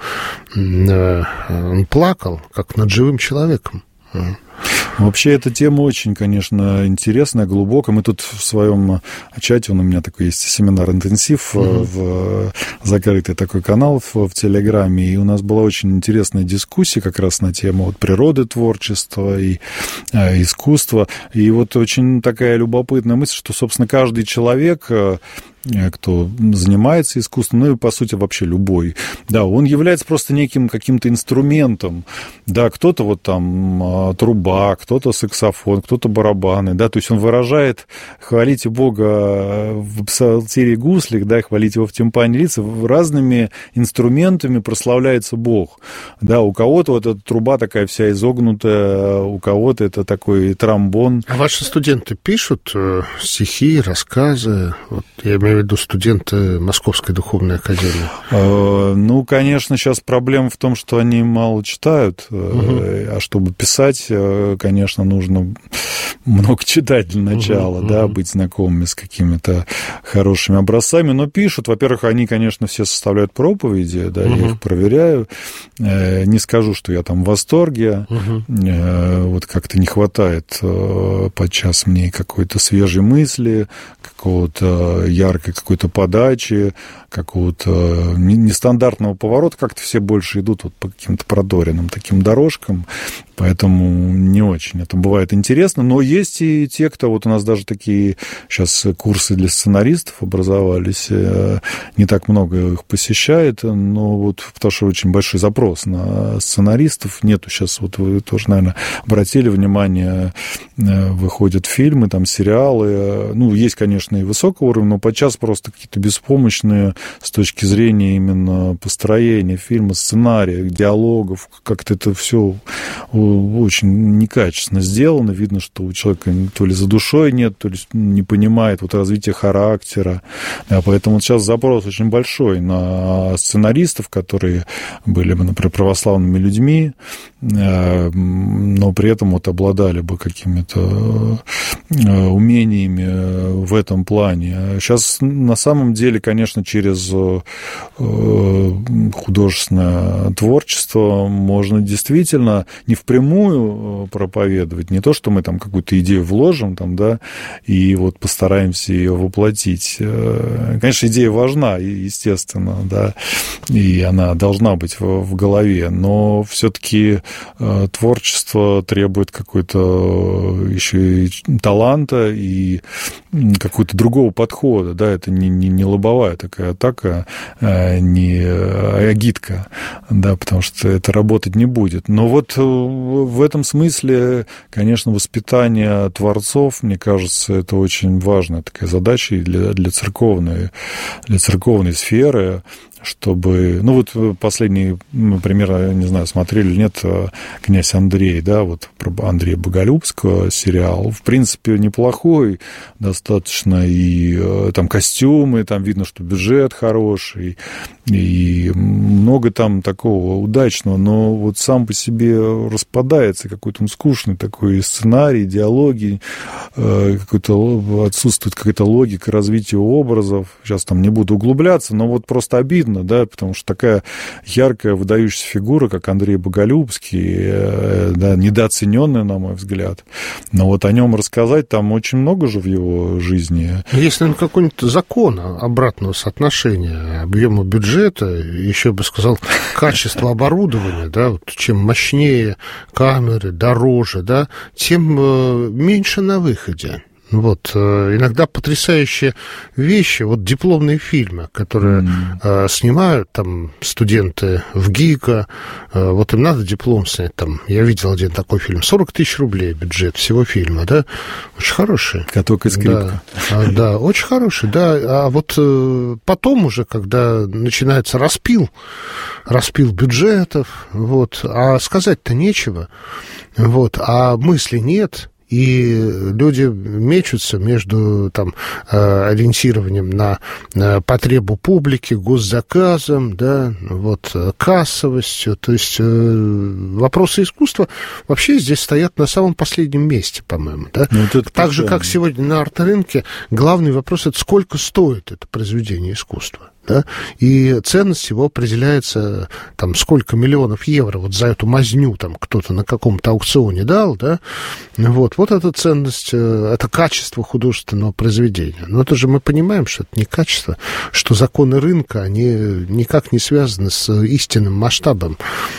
он плакал, как над живым человеком. Вообще, эта тема очень, конечно, интересная, глубокая. Мы тут в своем чате, он у меня такой есть семинар-интенсив, mm-hmm. в закрытый такой канал в, в Телеграме, и у нас была очень интересная дискуссия как раз на тему вот, природы творчества и э, искусства. И вот очень такая любопытная мысль, что, собственно, каждый человек... кто занимается искусством, ну и, по сути, вообще любой, да, он является просто неким каким-то инструментом, да, кто-то вот там труба, кто-то саксофон, кто-то барабаны, да, то есть он выражает, хвалите Бога в псалтире гуслик, да, хвалите его в тимпане лица, разными инструментами прославляется Бог, да, у кого-то вот эта труба такая вся изогнутая, у кого-то это такой тромбон. А ваши студенты пишут стихи, рассказы, вот, я имею в виду студенты Московской духовной академии? Ну, конечно, сейчас проблема в том, что они мало читают, угу. а чтобы писать, конечно, нужно много читать для начала, угу, да, угу. быть знакомыми с какими-то хорошими образцами, но пишут, во-первых, они, конечно, все составляют проповеди, да, угу. я их проверяю, не скажу, что я там в восторге, угу. вот как-то не хватает подчас мне какой-то свежей мысли, какого-то яркого какой-то подачи, какого-то нестандартного поворота, как-то все больше идут вот по каким-то продоренным таким дорожкам, поэтому не очень это бывает интересно, но есть и те, кто, вот у нас даже такие сейчас курсы для сценаристов образовались, не так много их посещает, но вот потому что очень большой запрос на сценаристов, нету сейчас, вот вы тоже, наверное, обратили внимание, выходят фильмы, там сериалы, ну, есть, конечно, и высокого уровня, но подчас просто какие-то беспомощные с точки зрения именно построения фильма, сценария, диалогов, как-то это все очень некачественно сделано. Видно, что у человека то ли за душой нет, то ли не понимает вот развития характера. Поэтому вот сейчас запрос очень большой на сценаристов, которые были бы, например, православными людьми, но при этом вот обладали бы какими-то умениями в этом плане. Сейчас на самом деле, конечно, через художественное творчество можно действительно не впрямую проповедовать, не то, что мы там какую-то идею вложим, там, да, и вот постараемся ее воплотить. Конечно, идея важна, естественно, да, и она должна быть в, в голове, но все-таки творчество требует какой-то еще и таланта и какого-то другого подхода, да, это не, не, не лобовая такая атака, не агитка, да, потому что это работать не будет. Но вот в этом смысле, конечно, воспитание творцов, мне кажется, это очень важная такая задача и для, для церковной, для церковной сферы, чтобы... Ну, вот последний, например, не знаю, смотрели или нет, «Князь Андрей», да, вот про Андрея Боголюбского сериал. В принципе, неплохой достаточно, и там костюмы, там видно, что бюджет хороший, и много там такого удачного, но вот сам по себе распадается, какой-то он скучный такой сценарий, диалоги, какой-то отсутствует какая-то логика развития образов. Сейчас там не буду углубляться, но вот просто обидно, да, потому что такая яркая, выдающаяся фигура, как Андрей Боголюбский, да, недооцененная, на мой взгляд. Но вот о нем рассказать, там очень много же в его жизни. Есть, наверное, какой-нибудь закон обратного соотношения объема бюджета, еще бы сказал, качество оборудования, да, вот чем мощнее камеры, дороже, да, тем меньше на выходе. Вот, иногда потрясающие вещи, вот дипломные фильмы, которые mm. снимают там студенты в ГИКа, вот им надо диплом снять, там, я видел один такой фильм, сорок тысяч рублей бюджет всего фильма, да, очень хороший. Каток и скрипка. Да, да, очень хороший, да, а вот потом уже, когда начинается распил, распил бюджетов, вот, а сказать-то нечего, вот, а мысли нет. И люди мечутся между там, ориентированием на потребу публики, госзаказом, да, вот, кассовостью. То есть вопросы искусства вообще здесь стоят на самом последнем месте, по-моему. Да? Ну, вот так же, как сегодня на арт-рынке, главный вопрос – это сколько стоит это произведение искусства. Да? И ценность его определяется, там, сколько миллионов евро вот за эту мазню там кто-то на каком-то аукционе дал, да, вот, вот эта ценность, это качество художественного произведения. Но это же мы понимаем, что это не качество, что законы рынка, они никак не связаны с истинным масштабом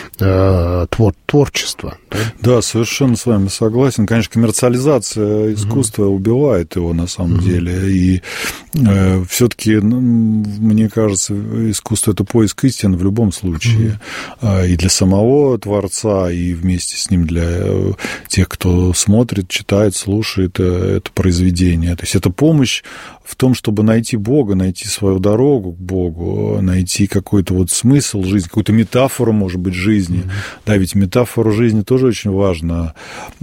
э, твор, творчества. Да? Да, совершенно с вами согласен. Конечно, коммерциализация искусства mm-hmm. убивает его на самом mm-hmm. деле, и э, все-таки, ну, мне кажется, искусство – это поиск истины в любом случае. Mm-hmm. И для самого творца, и вместе с ним для тех, кто смотрит, читает, слушает это произведение. То есть это помощь в том, чтобы найти Бога, найти свою дорогу к Богу, найти какой-то вот смысл жизни, какую-то метафору, может быть, жизни. Mm-hmm. Да, ведь метафору жизни тоже очень важно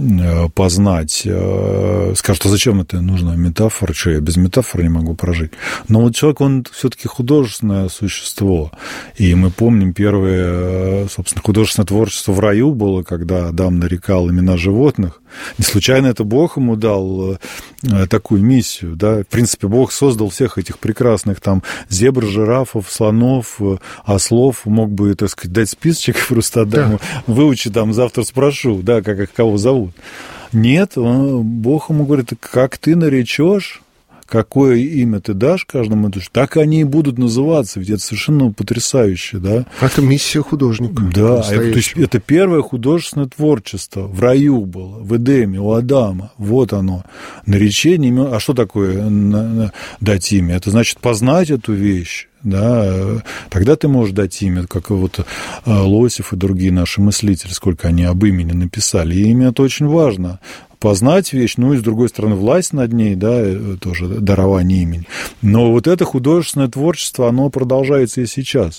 познать. Скажут, а зачем это нужна метафора? Что, я без метафоры не могу прожить? Но вот человек, он все-таки художественное существо. И мы помним первое, собственно, художественное творчество в раю было, когда Адам нарекал имена животных. Не случайно это Бог ему дал такую миссию, да. В принципе, Бог создал всех этих прекрасных там зебр, жирафов, слонов, ослов. Мог бы, так сказать, дать списочек просто Адаму, да. Выучи там, завтра спрошу, да, как их кого зовут. Нет, Бог ему говорит, как ты наречешь, какое имя ты дашь каждому, так они и будут называться, ведь это совершенно потрясающе, да. Это миссия художника. Да, то есть это первое художественное творчество в раю было, в Эдеме, у Адама, вот оно, наречение имен. А что такое дать имя? Это значит познать эту вещь. Да, тогда ты можешь дать имя, как вот Лосев и другие наши мыслители, сколько они об имени написали. И имя это очень важно. Познать вещь, ну и, с другой стороны, власть над ней, да, тоже дарование имени. Но вот это художественное творчество, оно продолжается и сейчас.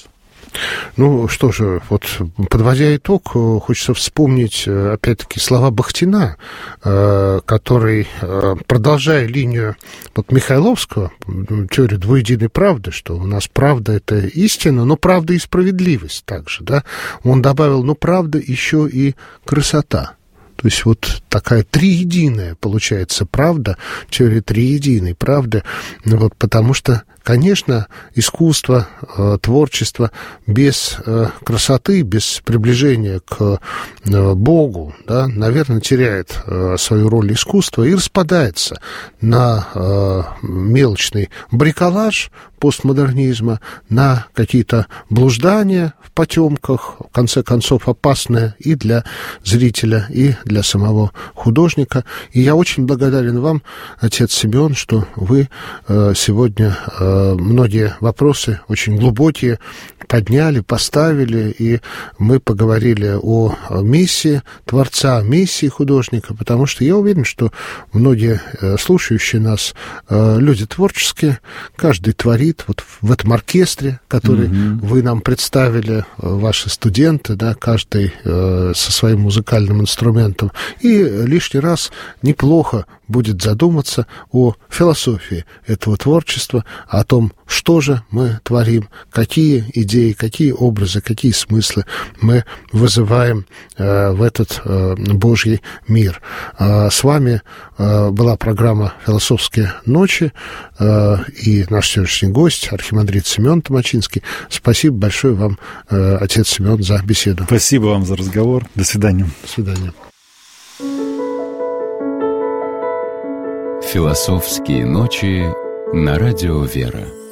Ну, что же, вот, подводя итог, хочется вспомнить, опять-таки, слова Бахтина, который, продолжая линию вот Михайловского, теорию двуединой правды, что у нас правда — это истина, но правда и справедливость также, да, он добавил, но правда еще и красота. То есть вот такая триединая получается правда, теория триединой правды, вот, потому что, конечно, искусство, э, творчество без э, красоты, без приближения к э, Богу, да, наверное, теряет э, свою роль искусства и распадается на э, мелочный бриколаж постмодернизма, на какие-то блуждания в потемках, в конце концов, опасное и для зрителя, и для самого художника. И я очень благодарен вам, отец Симеон, что вы э, сегодня э, многие вопросы очень глубокие подняли, поставили, и мы поговорили о миссии Творца, миссии художника, потому что я уверен, что многие э, слушающие нас э, люди творческие, каждый творит вот в этом оркестре, который mm-hmm. вы нам представили, ваши студенты, да, каждый э, со своим музыкальным инструментом. И лишний раз неплохо будет задуматься о философии этого творчества, о том, что же мы творим, какие идеи, какие образы, какие смыслы мы вызываем э, в этот э, Божий мир. А с вами э, была программа «Философские ночи» э, и наш сегодняшний гость, архимандрит Симеон Томачинский. Спасибо большое вам, э, отец Симеон, за беседу. Спасибо вам за разговор. До свидания. До свидания. «Философские ночи» на радио «Вера».